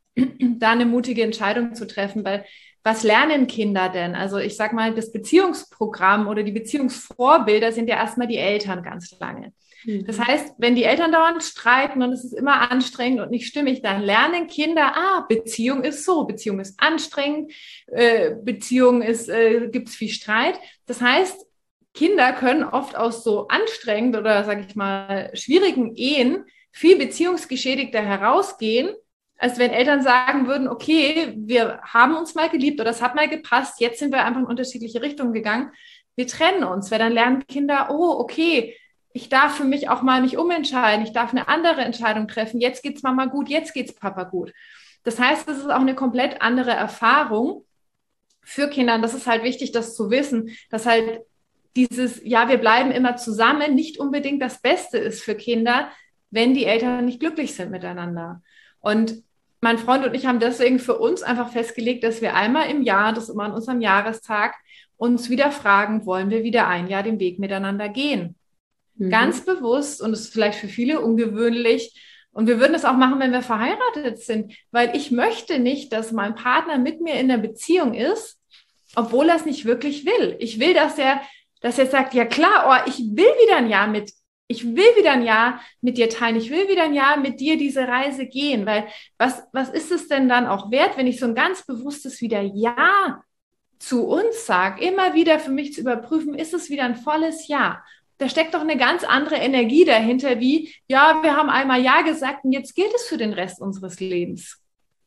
S2: da eine mutige Entscheidung zu treffen, weil was lernen Kinder denn? Also ich sage mal, das Beziehungsprogramm oder die Beziehungsvorbilder sind ja erstmal die Eltern ganz lange. Das heißt, wenn die Eltern dauernd streiten und es ist immer anstrengend und nicht stimmig, dann lernen Kinder, ah, Beziehung ist so, Beziehung ist anstrengend, äh, Beziehung ist, äh, gibt's viel Streit. Das heißt, Kinder können oft aus so anstrengend oder, sage ich mal, schwierigen Ehen viel beziehungsgeschädigter herausgehen, als wenn Eltern sagen würden, okay, wir haben uns mal geliebt oder es hat mal gepasst, jetzt sind wir einfach in unterschiedliche Richtungen gegangen, wir trennen uns, weil dann lernen Kinder, oh, okay, ich darf für mich auch mal mich umentscheiden. Ich darf eine andere Entscheidung treffen. Jetzt geht's Mama gut, jetzt geht's Papa gut. Das heißt, das ist auch eine komplett andere Erfahrung für Kinder. Und das ist halt wichtig, das zu wissen, dass halt dieses, ja, wir bleiben immer zusammen, nicht unbedingt das Beste ist für Kinder, wenn die Eltern nicht glücklich sind miteinander. Und mein Freund und ich haben deswegen für uns einfach festgelegt, dass wir einmal im Jahr, das ist immer an unserem Jahrestag, uns wieder fragen, wollen wir wieder ein Jahr den Weg miteinander gehen? Mhm. Ganz bewusst, und das ist vielleicht für viele ungewöhnlich, und wir würden das auch machen, wenn wir verheiratet sind, weil ich möchte nicht, dass mein Partner mit mir in der Beziehung ist, obwohl er es nicht wirklich will. Ich will, dass er, dass er sagt, ja klar, oh, ich will wieder ein Jahr mit, ich will wieder ein Jahr mit dir teilen, ich will wieder ein Jahr mit dir diese Reise gehen, weil was, was ist es denn dann auch wert, wenn ich so ein ganz bewusstes wieder Ja zu uns sage, immer wieder für mich zu überprüfen, ist es wieder ein volles Ja? Da steckt doch eine ganz andere Energie dahinter, wie, ja, wir haben einmal Ja gesagt und jetzt gilt es für den Rest unseres Lebens.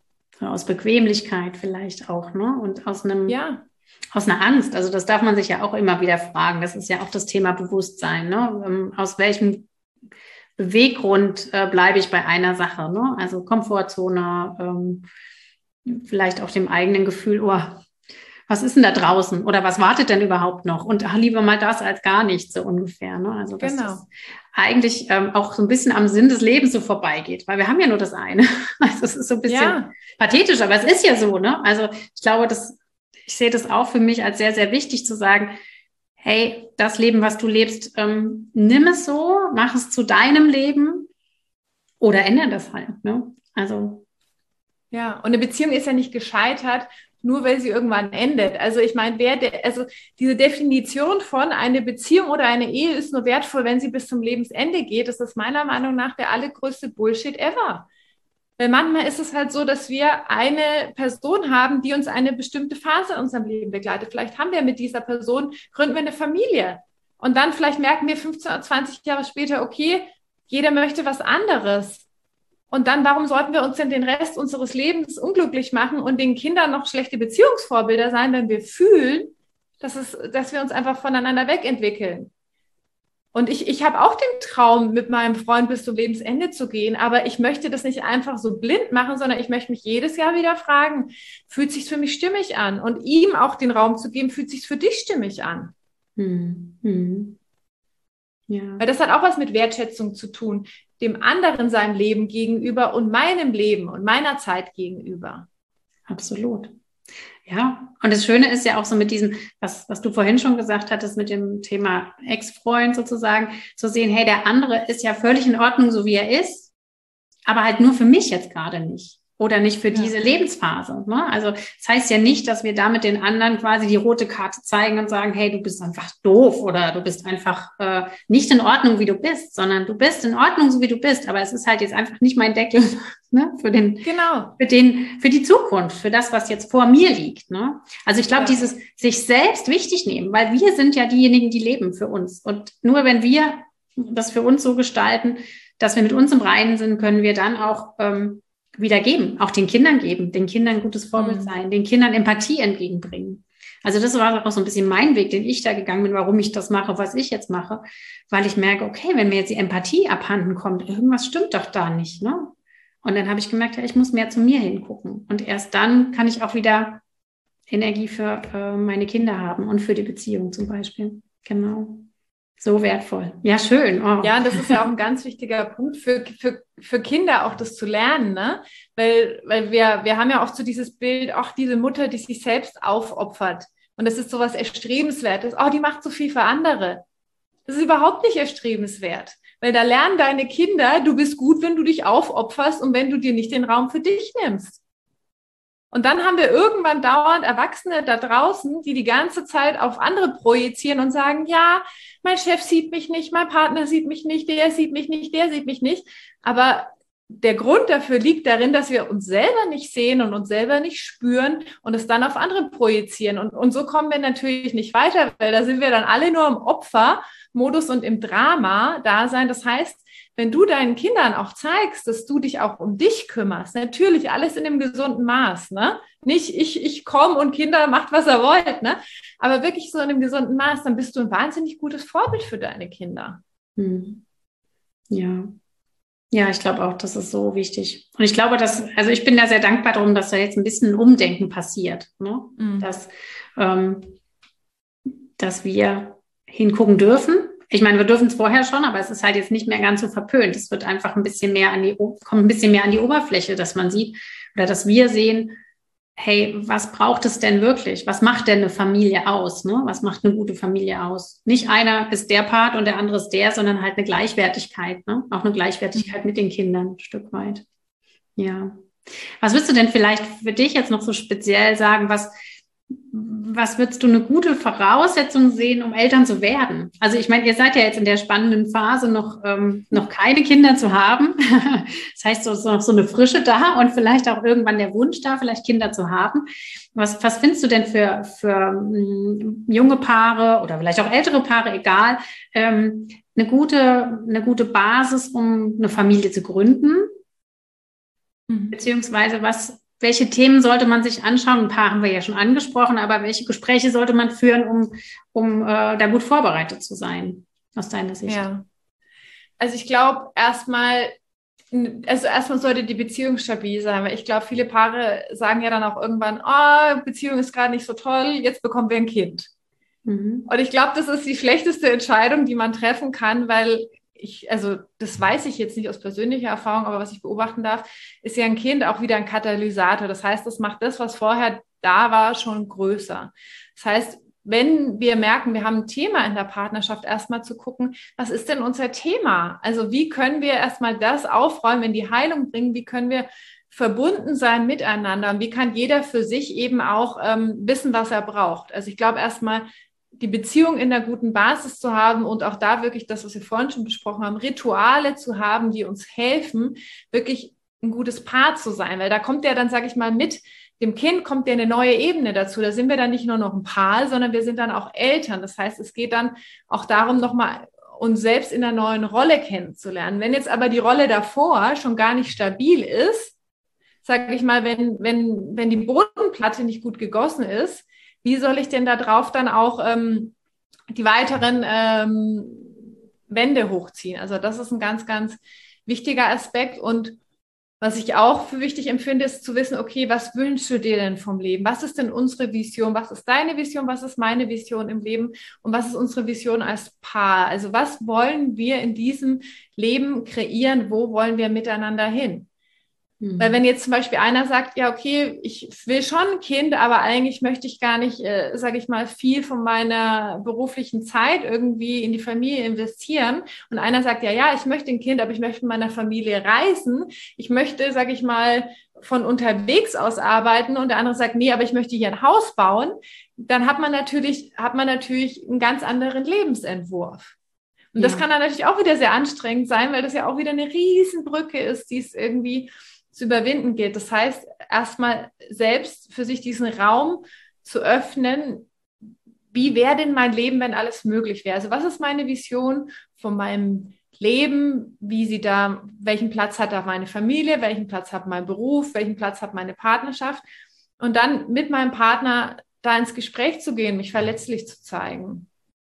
S1: Aus Bequemlichkeit vielleicht auch, ne? Und aus einem, ja. aus einer Angst. Also das darf man sich ja auch immer wieder fragen. Das ist ja auch das Thema Bewusstsein, ne? Aus welchem Beweggrund äh, bleibe ich bei einer Sache, ne? Also Komfortzone, ähm, vielleicht auch dem eigenen Gefühl, oh, was ist denn da draußen? Oder was wartet denn überhaupt noch? Und ach, lieber mal das als gar nichts, so ungefähr. Ne? Also dass genau. das eigentlich ähm, auch so ein bisschen am Sinn des Lebens so vorbeigeht, weil wir haben ja nur das eine. Also es ist so ein bisschen ja. pathetisch, aber es ist ja so. Ne? Also ich glaube, dass, ich sehe das auch für mich als sehr, sehr wichtig zu sagen, hey, das Leben, was du lebst, ähm, nimm es so, mach es zu deinem Leben oder ändere das halt. Ne? Also
S2: ja, und eine Beziehung ist ja nicht gescheitert, nur weil sie irgendwann endet. Also ich meine, wer de- also diese Definition von eine Beziehung oder eine Ehe ist nur wertvoll, wenn sie bis zum Lebensende geht, das ist meiner Meinung nach der allergrößte Bullshit ever. Weil manchmal ist es halt so, dass wir eine Person haben, die uns eine bestimmte Phase in unserem Leben begleitet. Vielleicht haben wir mit dieser Person, gründen wir eine Familie. Und dann vielleicht merken wir fünfzehn oder zwanzig Jahre später, okay, jeder möchte was anderes. Und dann, warum sollten wir uns denn den Rest unseres Lebens unglücklich machen und den Kindern noch schlechte Beziehungsvorbilder sein, wenn wir fühlen, dass, es, dass wir uns einfach voneinander wegentwickeln? Und ich, ich habe auch den Traum, mit meinem Freund bis zum Lebensende zu gehen, aber ich möchte das nicht einfach so blind machen, sondern ich möchte mich jedes Jahr wieder fragen, fühlt sich's für mich stimmig an? Und ihm auch den Raum zu geben, fühlt sich's für dich stimmig an?
S1: Hm. Hm. Ja.
S2: Weil das hat auch was mit Wertschätzung zu tun, dem anderen seinem Leben gegenüber und meinem Leben und meiner Zeit gegenüber.
S1: Absolut. Ja, und das Schöne ist ja auch so mit diesem, was, was du vorhin schon gesagt hattest, mit dem Thema Ex-Freund sozusagen, zu sehen, hey, der andere ist ja völlig in Ordnung, so wie er ist, aber halt nur für mich jetzt gerade nicht. Oder nicht für diese
S2: Ja.
S1: Lebensphase. Ne? Also das heißt ja nicht, dass wir damit den anderen quasi die rote Karte zeigen und sagen, hey, du bist einfach doof oder du bist einfach äh, nicht in Ordnung, wie du bist, sondern du bist in Ordnung, so wie du bist. Aber es ist halt jetzt einfach nicht mein Deckel, ne? für den,
S2: Genau.
S1: für den, für die Zukunft, für das, was jetzt vor mir liegt. Ne? Also ich glaube,
S2: Ja.
S1: dieses sich selbst wichtig nehmen, weil wir sind ja diejenigen, die leben für uns. Und nur wenn wir das für uns so gestalten, dass wir mit uns im Reinen sind, können wir dann auch ähm, wieder geben, auch den Kindern geben, den Kindern ein gutes Vorbild
S2: Mhm.
S1: sein, den Kindern Empathie entgegenbringen. Also das war auch so ein bisschen mein Weg, den ich da gegangen bin, warum ich das mache, was ich jetzt mache, weil ich merke, okay, wenn mir jetzt die Empathie abhanden kommt, irgendwas stimmt doch da nicht, ne? Und dann habe ich gemerkt, ja, ich muss mehr zu mir hingucken. Und erst dann kann ich auch wieder Energie für äh, meine Kinder haben und für die Beziehung zum Beispiel. Genau. So wertvoll. Ja, schön. Oh.
S2: Ja, und das ist ja auch ein ganz wichtiger Punkt für, für, für Kinder auch das zu lernen, ne? Weil, weil wir, wir haben ja oft so dieses Bild, ach, diese Mutter, die sich selbst aufopfert. Und das ist so was Erstrebenswertes. Oh, die macht so viel für andere. Das ist überhaupt nicht erstrebenswert. Weil da lernen deine Kinder, du bist gut, wenn du dich aufopferst und wenn du dir nicht den Raum für dich nimmst. Und dann haben wir irgendwann dauernd Erwachsene da draußen, die die ganze Zeit auf andere projizieren und sagen, ja, mein Chef sieht mich nicht, mein Partner sieht mich nicht, der sieht mich nicht, der sieht mich nicht. Aber der Grund dafür liegt darin, dass wir uns selber nicht sehen und uns selber nicht spüren und es dann auf andere projizieren. Und, und so kommen wir natürlich nicht weiter, weil da sind wir dann alle nur im Opfermodus und im Drama-Dasein. Das heißt, wenn du deinen Kindern auch zeigst, dass du dich auch um dich kümmerst, natürlich alles in einem gesunden Maß, ne? Nicht ich, ich komme und Kinder macht, was ihr wollt, ne? Aber wirklich so in einem gesunden Maß, dann bist du ein wahnsinnig gutes Vorbild für deine Kinder.
S1: Hm. Ja. Ja, ich glaube auch, das ist so wichtig. Und ich glaube, dass, also ich bin da sehr dankbar darum, dass da jetzt ein bisschen ein Umdenken passiert, ne?
S2: Mhm.
S1: Dass, ähm, dass wir hingucken dürfen. Ich meine, wir dürfen es vorher schon, aber es ist halt jetzt nicht mehr ganz so verpönt. Es wird einfach ein bisschen mehr an die, kommt ein bisschen mehr an die Oberfläche, dass man sieht oder dass wir sehen, hey, was braucht es denn wirklich? Was macht denn eine Familie aus? Ne? Was macht eine gute Familie aus? Nicht einer ist der Part und der andere ist der, sondern halt eine Gleichwertigkeit, ne? Auch eine Gleichwertigkeit mit den Kindern ein Stück weit. Ja. Was würdest du denn vielleicht für dich jetzt noch so speziell sagen, was Was würdest du eine gute Voraussetzung sehen, um Eltern zu werden? Also ich meine, ihr seid ja jetzt in der spannenden Phase, noch, ähm, noch keine Kinder zu haben. Das heißt, so ist noch so eine Frische da und vielleicht auch irgendwann der Wunsch da, vielleicht Kinder zu haben. Was, was findest du denn für, für ähm, junge Paare oder vielleicht auch ältere Paare, egal, ähm, eine gute, eine gute Basis, um eine Familie zu gründen?
S2: Mhm.
S1: Beziehungsweise was Welche Themen sollte man sich anschauen? Ein paar haben wir ja schon angesprochen, aber welche Gespräche sollte man führen, um, um äh, da gut vorbereitet zu sein, aus deiner Sicht?
S2: Ja. Also ich glaube erstmal, also erstmal sollte die Beziehung stabil sein, weil ich glaube, viele Paare sagen ja dann auch irgendwann, oh, Beziehung ist gerade nicht so toll, jetzt bekommen wir ein Kind.
S1: Mhm.
S2: Und ich glaube, das ist die schlechteste Entscheidung, die man treffen kann, weil ich, also das weiß ich jetzt nicht aus persönlicher Erfahrung, aber was ich beobachten darf, ist ja ein Kind auch wieder ein Katalysator. Das heißt, das macht das, was vorher da war, schon größer. Das heißt, wenn wir merken, wir haben ein Thema in der Partnerschaft, erstmal zu gucken, was ist denn unser Thema? Also wie können wir erstmal das aufräumen, in die Heilung bringen? Wie können wir verbunden sein miteinander? Und wie kann jeder für sich eben auch ähm, wissen, was er braucht? Also ich glaube erstmal, die Beziehung in der guten Basis zu haben und auch da wirklich das, was wir vorhin schon besprochen haben, Rituale zu haben, die uns helfen, wirklich ein gutes Paar zu sein. Weil da kommt ja dann, sage ich mal, mit dem Kind kommt ja eine neue Ebene dazu. Da sind wir dann nicht nur noch ein Paar, sondern wir sind dann auch Eltern. Das heißt, es geht dann auch darum, nochmal uns selbst in einer neuen Rolle kennenzulernen. Wenn jetzt aber die Rolle davor schon gar nicht stabil ist, sage ich mal, wenn, wenn, wenn die Bodenplatte nicht gut gegossen ist, wie soll ich denn da drauf dann auch ähm, die weiteren ähm, Wände hochziehen? Also das ist ein ganz, ganz wichtiger Aspekt. Und Was ich auch für wichtig empfinde, ist zu wissen, okay, was wünschst du dir denn vom Leben? Was ist denn unsere Vision? Was ist deine Vision? Was ist meine Vision im Leben? Und was ist unsere Vision als Paar? Also was wollen wir in diesem Leben kreieren? Wo wollen wir miteinander hin? Mhm. Weil wenn jetzt zum Beispiel einer sagt, ja, okay, ich will schon ein Kind, aber eigentlich möchte ich gar nicht, äh, sage ich mal, viel von meiner beruflichen Zeit irgendwie in die Familie investieren. Und einer sagt, ja, ja, ich möchte ein Kind, aber ich möchte mit meiner Familie reisen. Ich möchte, sage ich mal, von unterwegs aus arbeiten. Und der andere sagt, nee, aber ich möchte hier ein Haus bauen. Dann hat man natürlich, hat man natürlich einen ganz anderen Lebensentwurf. Und ja. Das kann dann natürlich auch wieder sehr anstrengend sein, weil das ja auch wieder eine Riesenbrücke ist, die es irgendwie zu überwinden gilt. Das heißt, erstmal selbst für sich diesen Raum zu öffnen, wie wäre denn mein Leben, wenn alles möglich wäre? Also was ist meine Vision von meinem Leben? Wie sie da, welchen Platz hat da meine Familie? Welchen Platz hat mein Beruf? Welchen Platz hat meine Partnerschaft? Und dann mit meinem Partner da ins Gespräch zu gehen, mich verletzlich zu zeigen.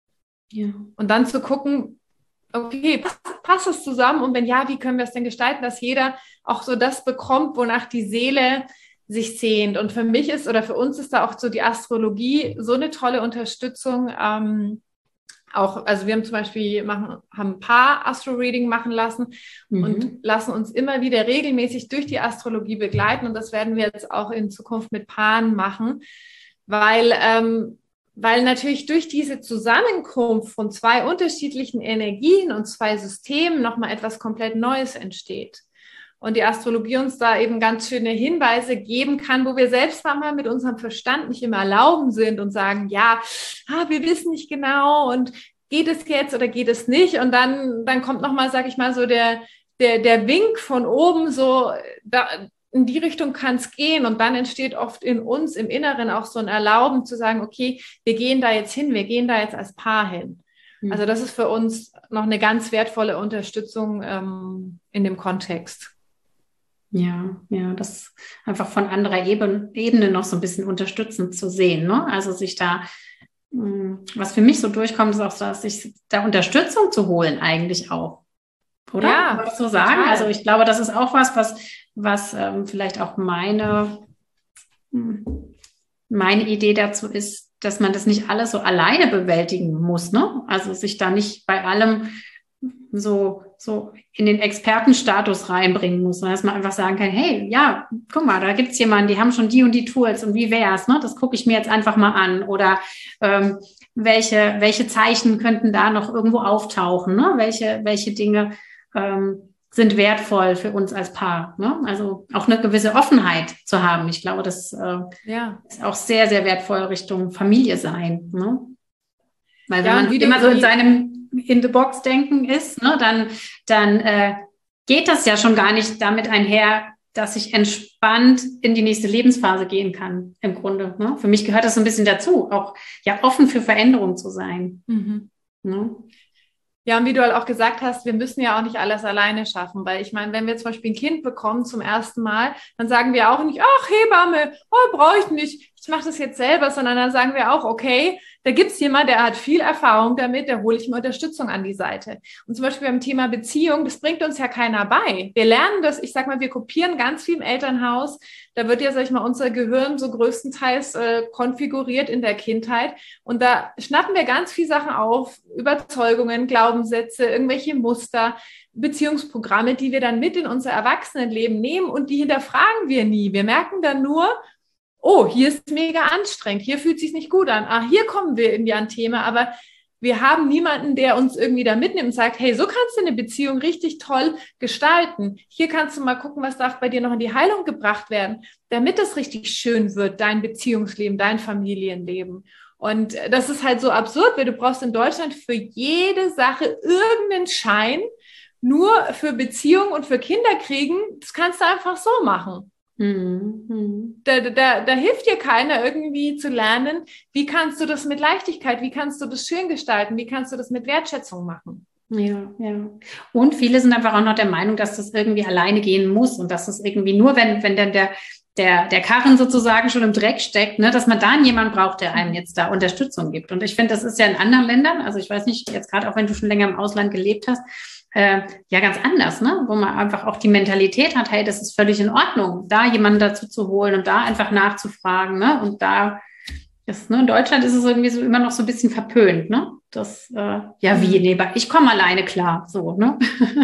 S2: Ja. Und dann zu gucken, okay, passt, passt es zusammen? Und wenn ja, wie können wir es denn gestalten, dass jeder auch so das bekommt, wonach die Seele sich sehnt? Und für mich ist oder für uns ist da auch so die Astrologie so eine tolle Unterstützung. Ähm, auch, also wir haben zum Beispiel machen, haben ein paar Astro-Reading machen lassen mhm. und lassen uns immer wieder regelmäßig durch die Astrologie begleiten. Und das werden wir jetzt auch in Zukunft mit Paaren machen, weil ähm, Weil natürlich durch diese Zusammenkunft von zwei unterschiedlichen Energien und zwei Systemen nochmal etwas komplett Neues entsteht. Und die Astrologie uns da eben ganz schöne Hinweise geben kann, wo wir selbst mal mit unserem Verstand nicht immer erlauben sind und sagen, ja, ah, wir wissen nicht genau und geht es jetzt oder geht es nicht? Und dann, dann kommt nochmal, sag ich mal, so der, der, der Wink von oben, so, da, in die Richtung kann es gehen und dann entsteht oft in uns im Inneren auch so ein Erlauben zu sagen, okay, wir gehen da jetzt hin, wir gehen da jetzt als Paar hin. Mhm. Also das ist für uns noch eine ganz wertvolle Unterstützung ähm, in dem Kontext.
S1: Ja, ja, das einfach von anderer Ebene, Ebene noch so ein bisschen unterstützend zu sehen, ne? Also sich da, mh, was für mich so durchkommt, ist auch so, dass sich da Unterstützung zu holen eigentlich auch. Oder?
S2: Ja,
S1: würdest du sagen?
S2: Total.
S1: Also ich glaube, das ist auch was, was, was ähm, vielleicht auch meine, meine Idee dazu ist, dass man das nicht alles so alleine bewältigen muss, ne? Also sich da nicht bei allem so, so in den Expertenstatus reinbringen muss, sondern dass man einfach sagen kann, hey, ja, guck mal, da gibt's jemanden, die haben schon die und die Tools und wie wär's, ne? Das gucke ich mir jetzt einfach mal an. Oder ähm, welche, welche Zeichen könnten da noch irgendwo auftauchen, ne? Welche, welche Dinge ähm, sind wertvoll für uns als Paar, ne? Also auch eine gewisse Offenheit zu haben. Ich glaube, das äh, ja. ist auch sehr, sehr wertvoll Richtung Familie sein, ne? Weil wenn ja, man immer so in seinem In-the-Box-Denken ist, ne, dann, dann äh, geht das ja schon gar nicht damit einher, dass ich entspannt in die nächste Lebensphase gehen kann, im Grunde. Ne? Für mich gehört das so ein bisschen dazu, auch ja offen für Veränderung zu sein. Mhm. Ne?
S2: Ja, und wie du halt auch gesagt hast, wir müssen ja auch nicht alles alleine schaffen, weil ich meine, wenn wir zum Beispiel ein Kind bekommen zum ersten Mal, dann sagen wir auch nicht, ach Hebamme, oh, brauche ich nicht, ich mache das jetzt selber, sondern dann sagen wir auch, okay, da gibt's jemand, der hat viel Erfahrung damit, da hole ich mir Unterstützung an die Seite. Und zum Beispiel beim Thema Beziehung, das bringt uns ja keiner bei. Wir lernen das, ich sag mal, wir kopieren ganz viel im Elternhaus. Da wird ja, sag ich mal, unser Gehirn so größtenteils äh, konfiguriert in der Kindheit. Und da schnappen wir ganz viel Sachen auf, Überzeugungen, Glaubenssätze, irgendwelche Muster, Beziehungsprogramme, die wir dann mit in unser Erwachsenenleben nehmen und die hinterfragen wir nie. Wir merken dann nur, oh, hier ist es mega anstrengend, hier fühlt es sich nicht gut an, ah, hier kommen wir irgendwie an Thema, aber wir haben niemanden, der uns irgendwie da mitnimmt und sagt, hey, so kannst du eine Beziehung richtig toll gestalten. Hier kannst du mal gucken, was darf bei dir noch in die Heilung gebracht werden, damit es richtig schön wird, dein Beziehungsleben, dein Familienleben. Und das ist halt so absurd, weil du brauchst in Deutschland für jede Sache irgendeinen Schein, nur für Beziehung und für Kinderkriegen, das kannst du einfach so machen. Mhm. Da, da, da hilft dir keiner irgendwie zu lernen, wie kannst du das mit Leichtigkeit, wie kannst du das schön gestalten, wie kannst du das mit Wertschätzung machen.
S1: Ja, ja. Und viele sind einfach auch noch der Meinung, dass das irgendwie alleine gehen muss und dass das irgendwie nur, wenn, wenn dann der, der, der Karren sozusagen schon im Dreck steckt, ne, dass man dann jemanden braucht, der einem jetzt da Unterstützung gibt. Und ich finde, das ist ja in anderen Ländern, also ich weiß nicht, jetzt gerade auch wenn du schon länger im Ausland gelebt hast, äh, ja ganz anders, ne, wo man einfach auch die Mentalität hat, hey, das ist völlig in Ordnung, da jemanden dazu zu holen und da einfach nachzufragen, ne, und da ist, ne, in Deutschland ist es irgendwie so immer noch so ein bisschen verpönt, ne, das, äh, ja wie, nee, ich komme alleine klar, so, ne.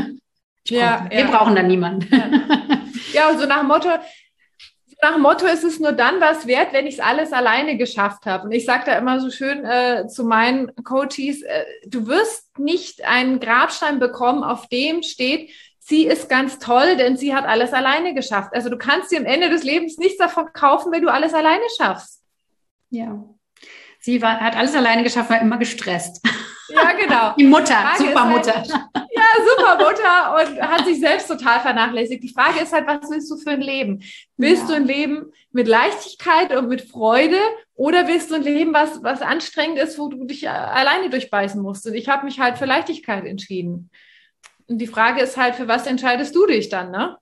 S2: Ja,
S1: wir
S2: ja.
S1: brauchen da niemanden.
S2: Ja, ja, und so nach dem Motto, Nach dem Motto ist es nur dann was wert, wenn ich es alles alleine geschafft habe. Und ich sage da immer so schön äh, zu meinen Coaches, äh, du wirst nicht einen Grabstein bekommen, auf dem steht, sie ist ganz toll, denn sie hat alles alleine geschafft. Also du kannst dir am Ende des Lebens nichts davon kaufen, wenn du alles alleine schaffst.
S1: Ja, sie war, hat alles alleine geschafft, war immer gestresst.
S2: Ja, genau.
S1: Die Mutter, super Mutter.
S2: Halt, ja, super Mutter und hat sich selbst total vernachlässigt. Die Frage ist halt, was willst du für ein Leben? Willst ja. du ein Leben mit Leichtigkeit und mit Freude oder willst du ein Leben, was, was anstrengend ist, wo du dich alleine durchbeißen musst? Und ich habe mich halt für Leichtigkeit entschieden. Und die Frage ist halt, für was entscheidest du dich dann, ne?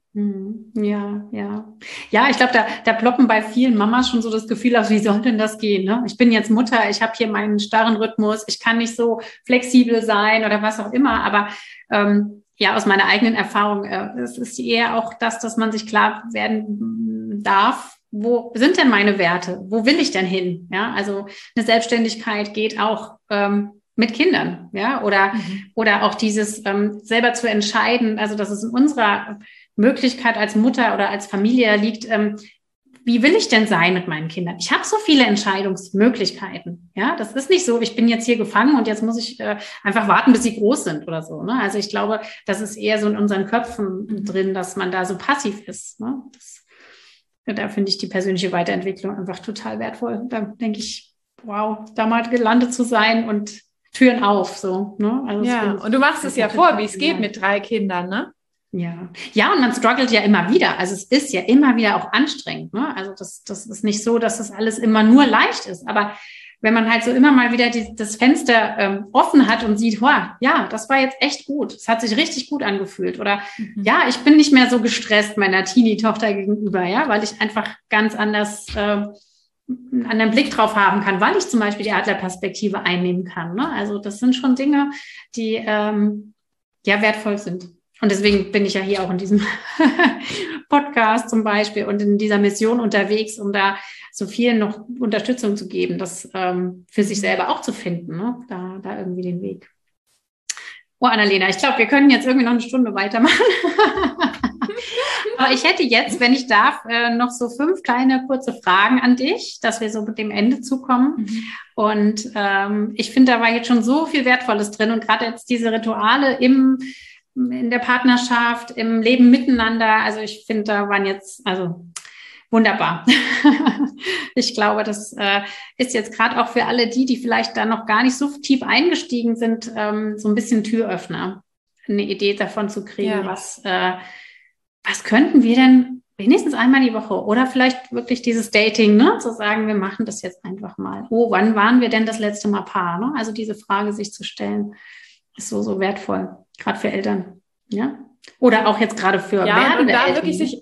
S1: Ja, ja. Ja, ich glaube, da, da ploppen bei vielen Mamas schon so das Gefühl auf, wie soll denn das gehen? Ne? Ich bin jetzt Mutter, ich habe hier meinen starren Rhythmus, ich kann nicht so flexibel sein oder was auch immer. Aber ähm, ja, aus meiner eigenen Erfahrung, äh, es ist eher auch das, dass man sich klar werden darf, wo sind denn meine Werte? Wo will ich denn hin? Ja, also eine Selbstständigkeit geht auch ähm, mit Kindern, ja, oder, mhm. oder auch dieses ähm, selber zu entscheiden, also dass es in unserer Möglichkeit als Mutter oder als Familie liegt, ähm, wie will ich denn sein mit meinen Kindern? Ich habe so viele Entscheidungsmöglichkeiten, ja, das ist nicht so, ich bin jetzt hier gefangen und jetzt muss ich äh, einfach warten, bis sie groß sind oder so, ne? Also ich glaube, das ist eher so in unseren Köpfen mhm. drin, dass man da so passiv ist, ne? Das, da finde ich die persönliche Weiterentwicklung einfach total wertvoll. Da denke ich, wow, da mal gelandet zu sein und Türen auf, so, ne? Also
S2: ja, und du machst es ja vor, wie es geht mit drei Kindern, ne?
S1: Ja, ja, und man struggelt ja immer wieder. Also es ist ja immer wieder auch anstrengend, ne? Also das, das ist nicht so, dass das alles immer nur leicht ist. Aber wenn man halt so immer mal wieder die, das Fenster ähm, offen hat und sieht, wow, ja, das war jetzt echt gut. Es hat sich richtig gut angefühlt. Oder mhm. ja, ich bin nicht mehr so gestresst meiner Teenie-Tochter gegenüber, ja, weil ich einfach ganz anders äh, einen anderen Blick drauf haben kann, weil ich zum Beispiel die Adlerperspektive einnehmen kann, ne? Also das sind schon Dinge, die ähm, ja wertvoll sind. Und deswegen bin ich ja hier auch in diesem Podcast zum Beispiel und in dieser Mission unterwegs, um da so vielen noch Unterstützung zu geben, das ähm, für sich selber auch zu finden, ne? Da, da irgendwie den Weg. Oh, Annalena, ich glaube, wir können jetzt irgendwie noch eine Stunde weitermachen. Aber ich hätte jetzt, wenn ich darf, äh, noch so fünf kleine kurze Fragen an dich, dass wir so mit dem Ende zukommen. Mhm. Und ähm, ich finde, da war jetzt schon so viel Wertvolles drin und gerade jetzt diese Rituale im in der Partnerschaft, im Leben miteinander. Also ich finde, da waren jetzt, also wunderbar. Ich glaube, das äh, ist jetzt gerade auch für alle die, die vielleicht da noch gar nicht so tief eingestiegen sind, ähm, so ein bisschen Türöffner, eine Idee davon zu kriegen, ja. was, äh, was könnten wir denn wenigstens einmal die Woche oder vielleicht wirklich dieses Dating, ne, zu sagen, wir machen das jetzt einfach mal. Oh, wann waren wir denn das letzte Mal Paar? Ne? Also diese Frage sich zu stellen, ist so, so wertvoll. Gerade für Eltern, ja? Oder auch jetzt gerade für
S2: ja,
S1: werdende
S2: und da
S1: Eltern.
S2: Wirklich sich,